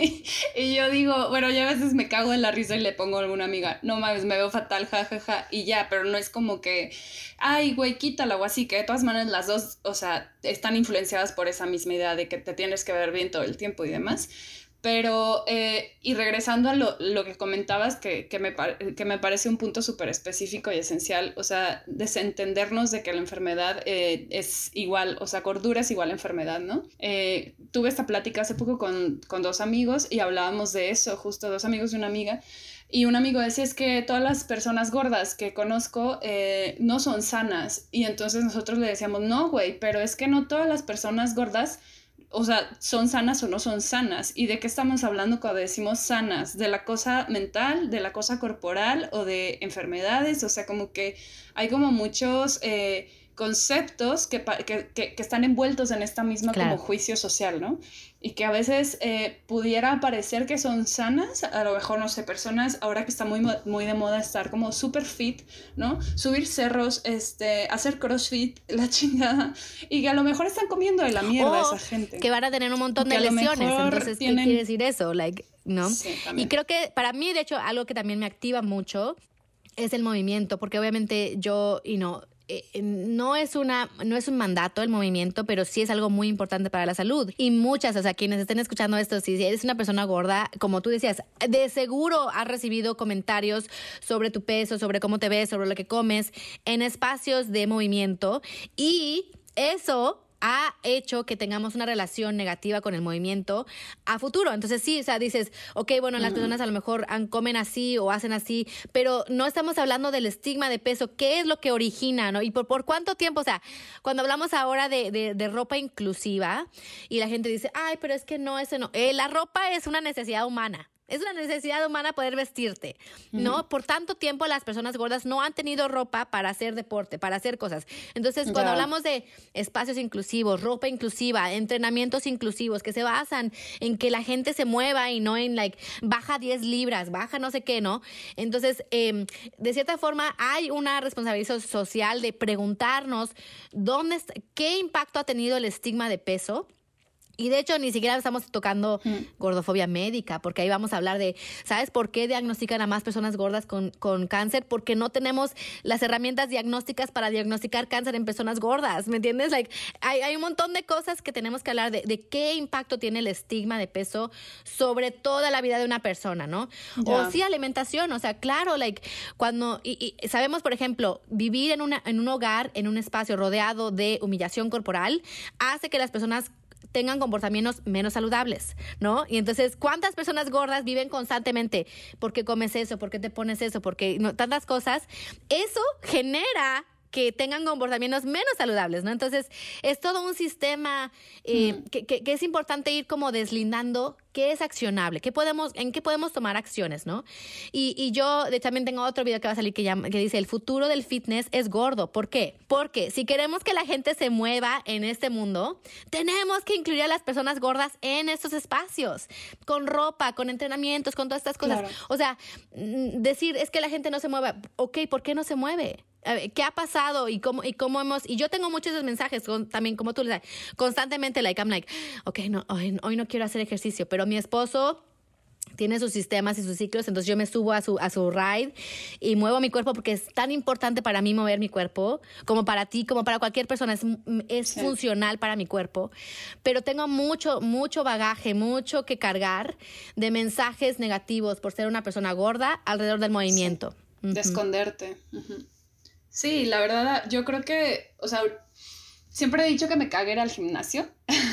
Y yo digo, bueno, yo a veces me cago en la risa y le pongo a alguna amiga, no mames, me veo fatal, jajaja, y ya, pero no es como que, ay, güey, quítala o así, que de todas maneras las dos, o sea, están influenciadas por esa misma idea de que te tienes que ver bien todo el tiempo y demás. Pero, y regresando a lo que comentabas, que me parece un punto súper específico y esencial, o sea, desentendernos de que la enfermedad es igual, o sea, cordura es igual a enfermedad, ¿no? Tuve esta plática hace poco con dos amigos y hablábamos de eso, justo dos amigos y una amiga, y un amigo decía, es que todas las personas gordas que conozco no son sanas, y entonces nosotros le decíamos, no, güey, pero es que no todas las personas gordas, o sea, son sanas o no son sanas. ¿Y de qué estamos hablando cuando decimos sanas? ¿De la cosa mental, de la cosa corporal o de enfermedades? O sea, como que hay como muchos conceptos que están envueltos en esta misma como juicio social, ¿no? Y que a veces pudiera parecer que son sanas, a lo mejor, no sé, personas, ahora que está muy, muy de moda estar como super fit, ¿no? Subir cerros, hacer crossfit, la chingada, y que a lo mejor están comiendo de la mierda esa gente. Que van a tener un montón de lesiones, entonces, ¿qué quiere decir eso? Like, ¿no? Sí, y creo que para mí, de hecho, algo que también me activa mucho es el movimiento, porque obviamente yo, no es un mandato el movimiento, pero sí es algo muy importante para la salud. Y muchas, o sea, quienes estén escuchando esto, si eres una persona gorda, como tú decías, de seguro has recibido comentarios sobre tu peso, sobre cómo te ves, sobre lo que comes en espacios de movimiento, y eso ha hecho que tengamos una relación negativa con el movimiento a futuro. Entonces sí, o sea, dices, ok, bueno, las personas a lo mejor comen así o hacen así, pero no estamos hablando del estigma de peso. ¿Qué es lo que origina, no? Y por cuánto tiempo, o sea, cuando hablamos ahora de ropa inclusiva y la gente dice, ay, pero es que no, ese no. La ropa es una necesidad humana. Es una necesidad humana poder vestirte, ¿no? Por tanto tiempo las personas gordas no han tenido ropa para hacer deporte, para hacer cosas. Entonces, cuando hablamos de espacios inclusivos, ropa inclusiva, entrenamientos inclusivos que se basan en que la gente se mueva y no en, baja 10 libras, baja no sé qué, ¿no? Entonces, de cierta forma, hay una responsabilidad social de preguntarnos qué impacto ha tenido el estigma de peso. Y de hecho, ni siquiera estamos tocando gordofobia médica, porque ahí vamos a hablar de, ¿sabes por qué diagnostican a más personas gordas con cáncer? Porque no tenemos las herramientas diagnósticas para diagnosticar cáncer en personas gordas, ¿me entiendes? Hay un montón de cosas que tenemos que hablar de qué impacto tiene el estigma de peso sobre toda la vida de una persona, ¿no? O sí, alimentación, o sea, claro, cuando, y sabemos, por ejemplo, vivir en un hogar, en un espacio rodeado de humillación corporal, hace que las personas tengan comportamientos menos saludables, ¿no? Y entonces, ¿cuántas personas gordas viven constantemente? ¿Por qué comes eso? ¿Por qué te pones eso? Porque tantas cosas. Eso genera que tengan comportamientos menos saludables, ¿no? Entonces, es todo un sistema que es importante ir como deslindando qué es accionable, en qué podemos tomar acciones, ¿no? Y yo también tengo otro video que va a salir que dice, el futuro del fitness es gordo. ¿Por qué? Porque si queremos que la gente se mueva en este mundo, tenemos que incluir a las personas gordas en estos espacios, con ropa, con entrenamientos, con todas estas cosas. Claro. O sea, decir, es que la gente no se mueve. Ok, ¿por qué no se mueve? ¿Qué ha pasado y cómo hemos? Y yo tengo muchos de esos mensajes también, como tú le das, constantemente, I'm okay, no, hoy no quiero hacer ejercicio, pero mi esposo tiene sus sistemas y sus ciclos, entonces yo me subo a su ride y muevo mi cuerpo porque es tan importante para mí mover mi cuerpo, como para ti, como para cualquier persona, es funcional para mi cuerpo, pero tengo mucho bagaje, mucho que cargar de mensajes negativos por ser una persona gorda alrededor del movimiento. Sí. De esconderte. Sí, la verdad, yo creo que, o sea, siempre he dicho que me caga ir al gimnasio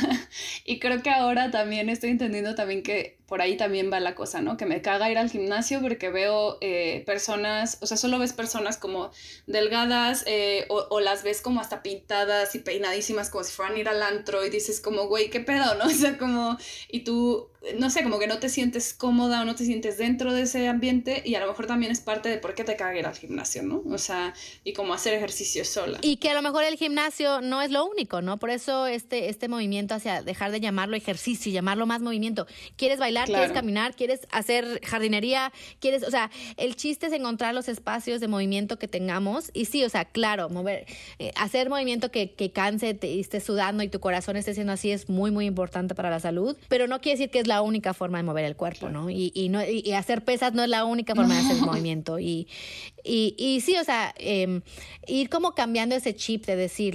y creo que ahora también estoy entendiendo también que por ahí también va la cosa, ¿no? Que me caga ir al gimnasio porque veo personas, o sea, solo ves personas como delgadas o las ves como hasta pintadas y peinadísimas como si fueran a ir al antro y dices como, güey, ¿qué pedo, no? O sea, como, y tú, no sé, como que no te sientes cómoda o no te sientes dentro de ese ambiente y a lo mejor también es parte de por qué te caga ir al gimnasio, ¿no? O sea, y como hacer ejercicio sola. Y que a lo mejor el gimnasio no es lo único, ¿no? Por eso este movimiento hacia dejar de llamarlo ejercicio y llamarlo más movimiento. ¿Quieres bailar? Claro. ¿Quieres caminar? ¿Quieres hacer jardinería? O sea, el chiste es encontrar los espacios de movimiento que tengamos y sí, o sea, claro, hacer movimiento que canse y estés sudando y tu corazón esté siendo así es muy, muy importante para la salud, pero no quiere decir que es la única forma de mover el cuerpo, claro. ¿no? Y hacer pesas no es la única forma de hacer el movimiento y sí, o sea, ir como cambiando ese chip de decir,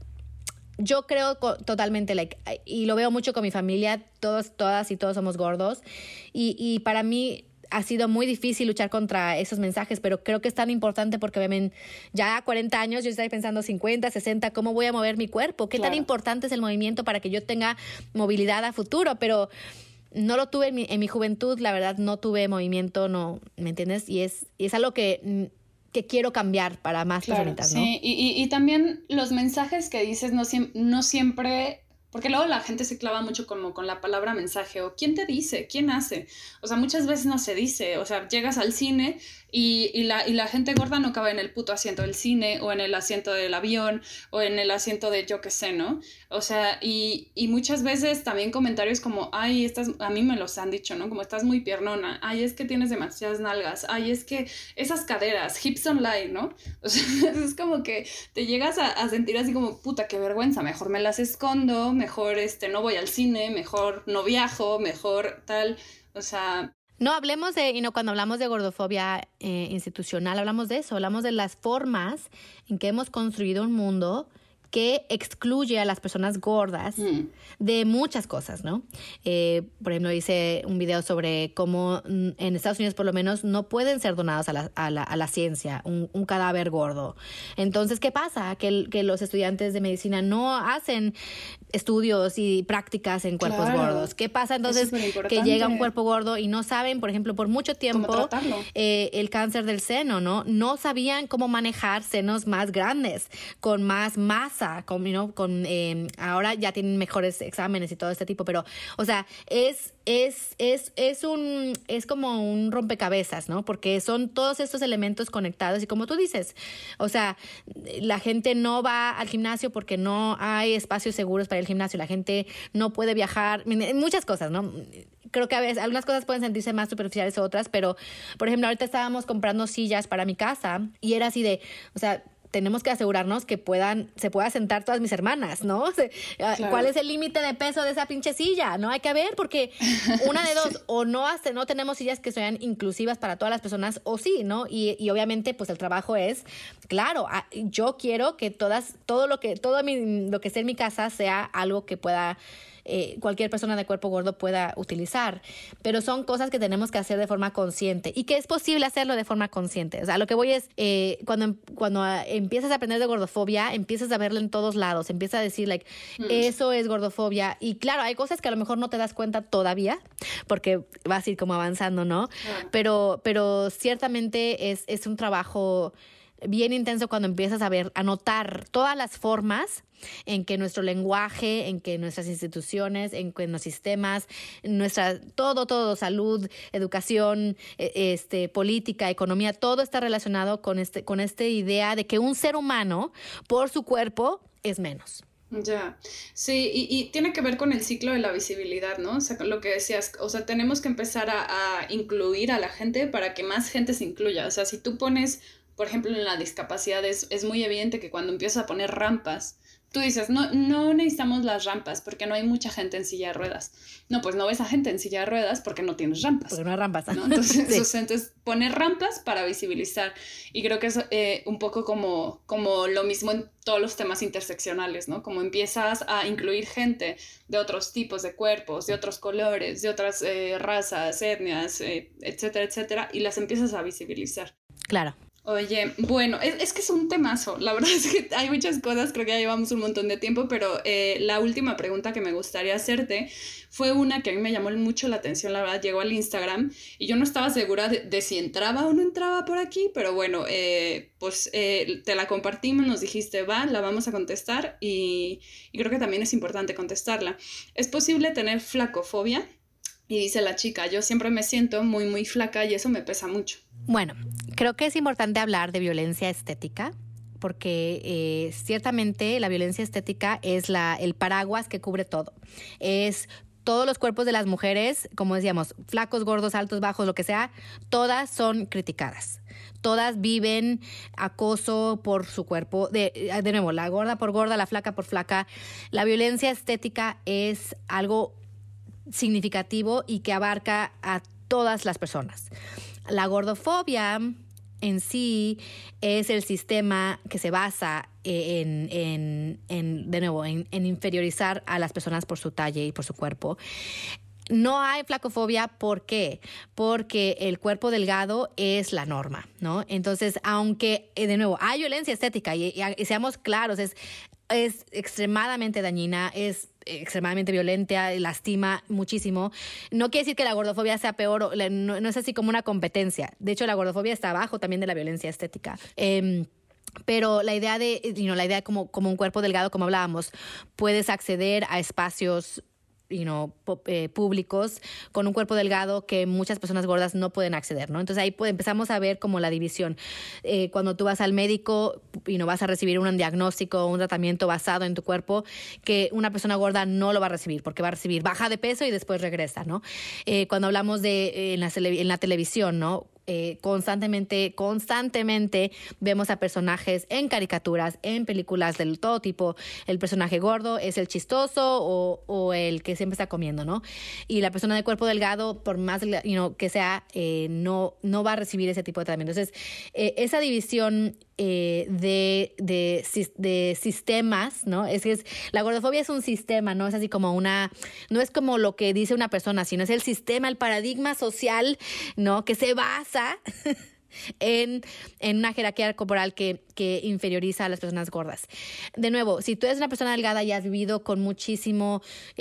yo creo totalmente, y lo veo mucho con mi familia, todas y todos somos gordos, y para mí ha sido muy difícil luchar contra esos mensajes, pero creo que es tan importante porque ven, ya a 40 años yo estoy pensando 50, 60, ¿cómo voy a mover mi cuerpo? ¿Qué tan importante es el movimiento para que yo tenga movilidad a futuro? Pero no lo tuve en mi juventud, la verdad no tuve movimiento, no, ¿me entiendes? Y es algo que quiero cambiar para más personitas, ¿no? Sí, y también los mensajes que dices no siempre, porque luego la gente se clava mucho como con la palabra mensaje, o ¿quién te dice? ¿Quién hace? O sea, muchas veces no se dice, o sea, llegas al cine y la gente gorda no cabe en el puto asiento del cine, o en el asiento del avión, o en el asiento de yo qué sé, ¿no? O sea, y muchas veces también comentarios como, ay, a mí me los han dicho, ¿no? Como, estás muy piernona, ay, es que tienes demasiadas nalgas, ay, es que esas caderas, hips don't lie, ¿no? O sea, es como que te llegas a sentir así como, puta, qué vergüenza, mejor me las escondo, mejor no voy al cine, mejor no viajo, mejor tal, o sea... No, hablemos cuando hablamos de gordofobia institucional, hablamos de eso, hablamos de las formas en que hemos construido un mundo que excluye a las personas gordas de muchas cosas, ¿no? Por ejemplo, hice un video sobre cómo en Estados Unidos, por lo menos, no pueden ser donados a la ciencia, un cadáver gordo. Entonces, ¿qué pasa? Que los estudiantes de medicina no hacen estudios y prácticas en cuerpos gordos. ¿Qué pasa entonces que llega un cuerpo gordo y no saben, por ejemplo, por mucho tiempo el cáncer del seno, ¿no? No sabían cómo manejar senos más grandes, con más masa, pasa, ahora ya tienen mejores exámenes y todo este tipo, pero, o sea, es como un rompecabezas, ¿no? Porque son todos estos elementos conectados y como tú dices, o sea, la gente no va al gimnasio porque no hay espacios seguros para el gimnasio, la gente no puede viajar, muchas cosas, ¿no? Creo que a veces algunas cosas pueden sentirse más superficiales que otras, pero, por ejemplo, ahorita estábamos comprando sillas para mi casa y era así de, o sea, tenemos que asegurarnos que se pueda sentar todas mis hermanas, ¿no? O sea, claro. ¿Cuál es el límite de peso de esa pinche silla? No hay que ver porque una de dos, o no tenemos sillas que sean inclusivas para todas las personas, o sí, ¿no? Y obviamente, pues el trabajo es, claro, yo quiero que todo lo que esté en mi casa sea algo que pueda cualquier persona de cuerpo gordo pueda utilizar, pero son cosas que tenemos que hacer de forma consciente y que es posible hacerlo de forma consciente. O sea, lo que voy es, cuando empiezas a aprender de gordofobia, empiezas a verlo en todos lados, empiezas a decir, eso es gordofobia. Y claro, hay cosas que a lo mejor no te das cuenta todavía, porque vas a ir como avanzando, ¿no? Pero ciertamente es un trabajo bien intenso cuando empiezas a notar todas las formas en que nuestro lenguaje, en que nuestras instituciones, en que los sistemas, todo, salud, educación, política, economía, todo está relacionado con esta idea de que un ser humano, por su cuerpo, es menos. Ya, sí, y tiene que ver con el ciclo de la visibilidad, ¿no? O sea, lo que decías, o sea, tenemos que empezar a incluir a la gente para que más gente se incluya. O sea, si tú pones, por ejemplo, en la discapacidad, es muy evidente que cuando empiezas a poner rampas, tú dices, no necesitamos las rampas porque no hay mucha gente en silla de ruedas. No, pues no ves a gente en silla de ruedas porque no tienes rampas. Porque no hay rampas. ¿No? Entonces, sí. Entonces, poner rampas para visibilizar. Y creo que es un poco como lo mismo en todos los temas interseccionales, ¿no? Como empiezas a incluir gente de otros tipos de cuerpos, de otros colores, de otras razas, etnias, etcétera, etcétera, y las empiezas a visibilizar. Claro. Oye, bueno, es que es un temazo, la verdad es que hay muchas cosas, creo que ya llevamos un montón de tiempo, pero la última pregunta que me gustaría hacerte fue una que a mí me llamó mucho la atención, la verdad, llegó al Instagram y yo no estaba segura de si entraba o no entraba por aquí, pero bueno, pues te la compartimos, nos dijiste, la vamos a contestar y creo que también es importante contestarla. ¿Es posible tener flacofobia? Y dice la chica, yo siempre me siento muy, muy flaca y eso me pesa mucho. Bueno, creo que es importante hablar de violencia estética porque ciertamente la violencia estética es el paraguas que cubre todo. Es todos los cuerpos de las mujeres, como decíamos, flacos, gordos, altos, bajos, lo que sea, todas son criticadas. Todas viven acoso por su cuerpo. De nuevo, la gorda por gorda, la flaca por flaca. La violencia estética es algo significativo y que abarca a todas las personas. La gordofobia en sí es el sistema que se basa en inferiorizar a las personas por su talla y por su cuerpo. No hay flacofobia, ¿por qué? Porque el cuerpo delgado es la norma, ¿no? Entonces, aunque, de nuevo, hay violencia estética y seamos claros, es extremadamente dañina, es extremadamente violenta, lastima muchísimo. No quiere decir que la gordofobia sea peor, no es así como una competencia. De hecho, la gordofobia está abajo también de la violencia estética. Pero la idea como un cuerpo delgado, como hablábamos, puedes acceder a espacios públicos con un cuerpo delgado que muchas personas gordas no pueden acceder, ¿no? Entonces ahí empezamos a ver como la división. Cuando tú vas al médico y vas a recibir un diagnóstico, un tratamiento basado en tu cuerpo, que una persona gorda no lo va a recibir porque va a recibir baja de peso y después regresa, ¿no? Cuando hablamos en la televisión, ¿no? Constantemente vemos a personajes en caricaturas, en películas de todo tipo. El personaje gordo es el chistoso o el que siempre está comiendo, ¿no? Y la persona de cuerpo delgado, por más que sea, no va a recibir ese tipo de tratamiento. Entonces, esa división de sistemas, ¿no? La gordofobia es un sistema, no es así como no es como lo que dice una persona, sino es el sistema, el paradigma social, ¿no? Que se basa en una jerarquía corporal que inferioriza a las personas gordas. De nuevo, si tú eres una persona delgada y has vivido con muchísimo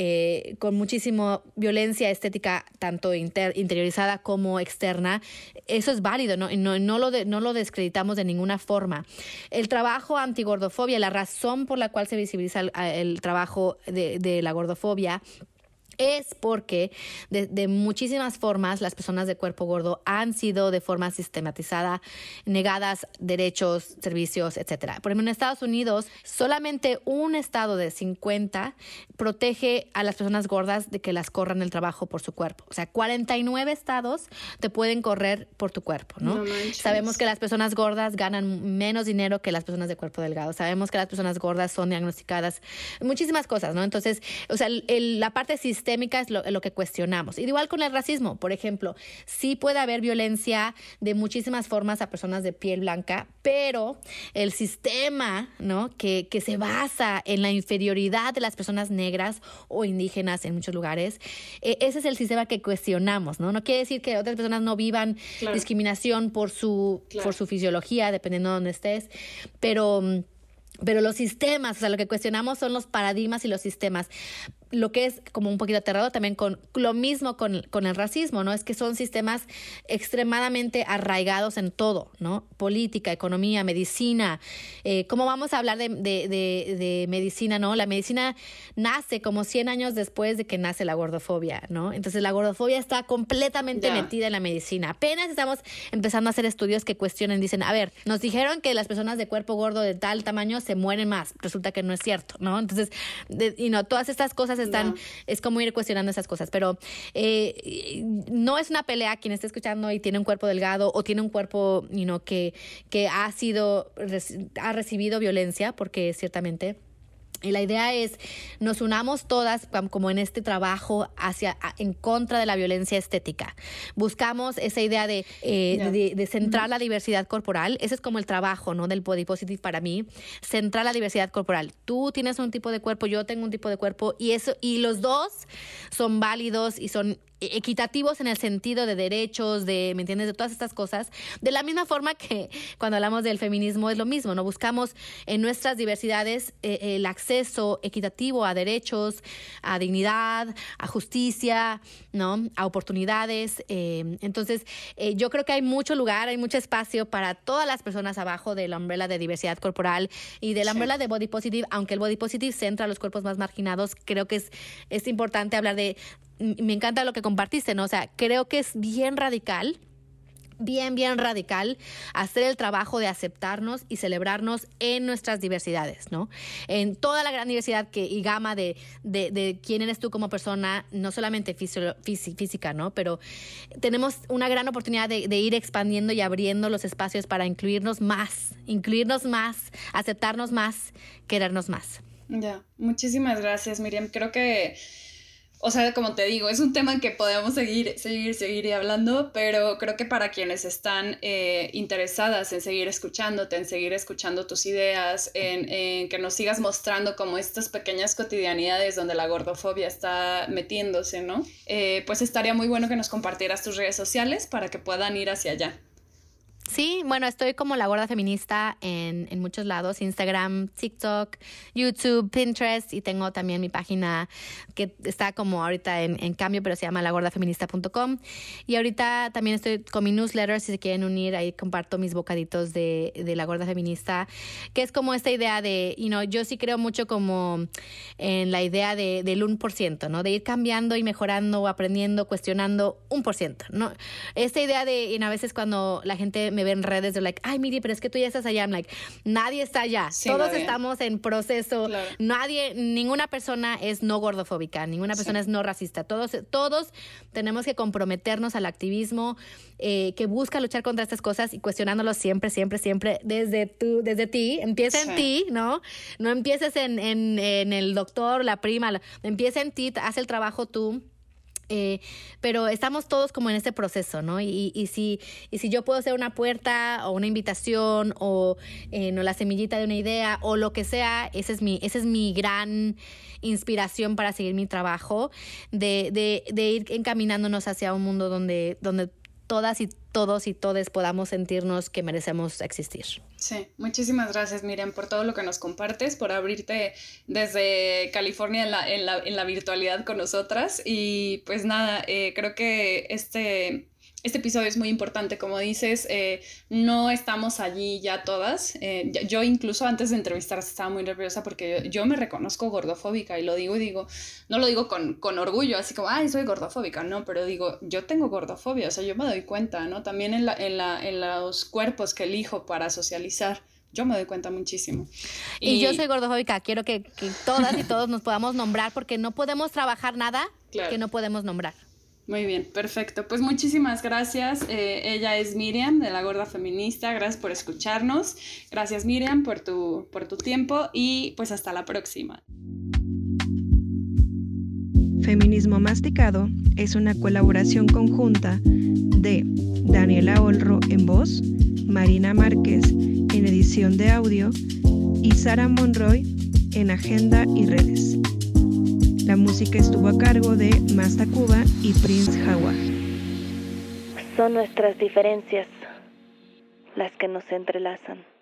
violencia estética, tanto interiorizada como externa, eso es válido, no lo descreditamos de ninguna forma. El trabajo antigordofobia, la razón por la cual se visibiliza el trabajo de la gordofobia, es porque de muchísimas formas las personas de cuerpo gordo han sido de forma sistematizada negadas derechos, servicios, etcétera. Por ejemplo, en Estados Unidos, solamente un estado de 50 protege a las personas gordas de que las corran el trabajo por su cuerpo. O sea, 49 estados te pueden correr por tu cuerpo, ¿no? Sabemos que las personas gordas ganan menos dinero que las personas de cuerpo delgado. Sabemos que las personas gordas son diagnosticadas muchísimas cosas, ¿no? Entonces, o sea, la parte sistémica es lo que cuestionamos. Y igual con el racismo, por ejemplo, sí puede haber violencia de muchísimas formas a personas de piel blanca, pero el sistema, ¿no? que se basa en la inferioridad de las personas negras o indígenas en muchos lugares, ese es el sistema que cuestionamos, ¿no? No quiere decir que otras personas no vivan discriminación por su fisiología, dependiendo de dónde estés, pero los sistemas, o sea, lo que cuestionamos son los paradigmas y los sistemas. Lo que es como un poquito aterrador también con lo mismo con el racismo, ¿no? Es que son sistemas extremadamente arraigados en todo, ¿no? Política, economía, medicina. ¿Cómo vamos a hablar de medicina, no? La medicina nace como 100 años después de que nace la gordofobia, ¿no? Entonces la gordofobia está completamente metida en la medicina. Apenas estamos empezando a hacer estudios que cuestionan, dicen, a ver, nos dijeron que las personas de cuerpo gordo de tal tamaño se mueren más. Resulta que no es cierto, ¿no? Entonces, todas estas cosas es como ir cuestionando esas cosas, pero no es una pelea quien esté escuchando y tiene un cuerpo delgado o tiene un cuerpo que ha recibido violencia, porque ciertamente. Y la idea es, nos unamos todas como en este trabajo en contra de la violencia estética. Buscamos esa idea de centrar la diversidad corporal. Ese es como el trabajo, ¿no? Del body positive para mí. Centrar la diversidad corporal. Tú tienes un tipo de cuerpo, yo tengo un tipo de cuerpo, y los dos son válidos y son equitativos en el sentido de derechos, ¿me entiendes? De todas estas cosas. De la misma forma que cuando hablamos del feminismo es lo mismo, ¿no? Buscamos en nuestras diversidades el acceso equitativo a derechos, a dignidad, a justicia, ¿no? A oportunidades. Entonces, yo creo que hay mucho lugar, hay mucho espacio para todas las personas abajo de la umbrella de diversidad corporal y de la umbrella de body positive, aunque el body positive centra a los cuerpos más marginados. Creo que es importante hablar de. Me encanta lo que compartiste, ¿no? O sea, creo que es bien radical, bien radical hacer el trabajo de aceptarnos y celebrarnos en nuestras diversidades, ¿no? En toda la gran diversidad y gama de quién eres tú como persona, no solamente física, ¿no? Pero tenemos una gran oportunidad de ir expandiendo y abriendo los espacios para incluirnos más, aceptarnos más, querernos más. Ya, muchísimas gracias, Miriam. Creo que, o sea, como te digo, es un tema que podemos seguir hablando, pero creo que para quienes están interesadas en seguir escuchándote, en seguir escuchando tus ideas, en que nos sigas mostrando como estas pequeñas cotidianidades donde la gordofobia está metiéndose, ¿no? Pues estaría muy bueno que nos compartieras tus redes sociales para que puedan ir hacia allá. Sí, bueno, estoy como La Gorda Feminista en muchos lados, Instagram, TikTok, YouTube, Pinterest, y tengo también mi página que está como ahorita en cambio, pero se llama lagordafeminista.com. Y ahorita también estoy con mi newsletter, si se quieren unir, ahí comparto mis bocaditos de La Gorda Feminista, que es como esta idea de, yo sí creo mucho como en la idea del 1%, ¿no? De ir cambiando y mejorando, aprendiendo, cuestionando 1%, ¿no? Esta idea de, a veces cuando la gente me ve en redes de ay, Miri, pero es que tú ya estás allá. I'm like, nadie está allá. Sí, todos estamos en proceso. Claro. Ninguna persona es no gordofóbica, ninguna persona es no racista. Todos tenemos que comprometernos al activismo que busca luchar contra estas cosas y cuestionándolo siempre desde ti. Empieza en ti, ¿no? No empieces en el doctor, la prima. Empieza en ti, haz el trabajo tú. Pero estamos todos como en este proceso, ¿no? Y si yo puedo ser una puerta o una invitación o la semillita de una idea o lo que sea, esa es mi gran inspiración para seguir mi trabajo de ir encaminándonos hacia un mundo donde todas y todos y todes podamos sentirnos que merecemos existir. Sí, muchísimas gracias, Miriam, por todo lo que nos compartes, por abrirte desde California en la virtualidad con nosotras. Y pues nada, creo que este episodio es muy importante, como dices, no estamos allí ya todas. Yo incluso antes de entrevistarse estaba muy nerviosa porque yo me reconozco gordofóbica y no lo digo con orgullo, así como, ay, soy gordofóbica, no, pero digo, yo tengo gordofobia, o sea, yo me doy cuenta, ¿no? También en los cuerpos que elijo para socializar, yo me doy cuenta muchísimo. Y yo soy gordofóbica, quiero que todas y todos nos podamos nombrar porque no podemos trabajar nada que no podemos nombrar. Muy bien, perfecto. Pues muchísimas gracias. Ella es Miriam de La Gorda Feminista. Gracias por escucharnos. Gracias, Miriam, por tu tiempo y pues hasta la próxima. Feminismo Masticado es una colaboración conjunta de Daniela Olro en voz, Marina Márquez en edición de audio y Sara Monroy en agenda y redes. La música estuvo a cargo de Masta Cuba y Prince Howard. Son nuestras diferencias las que nos entrelazan.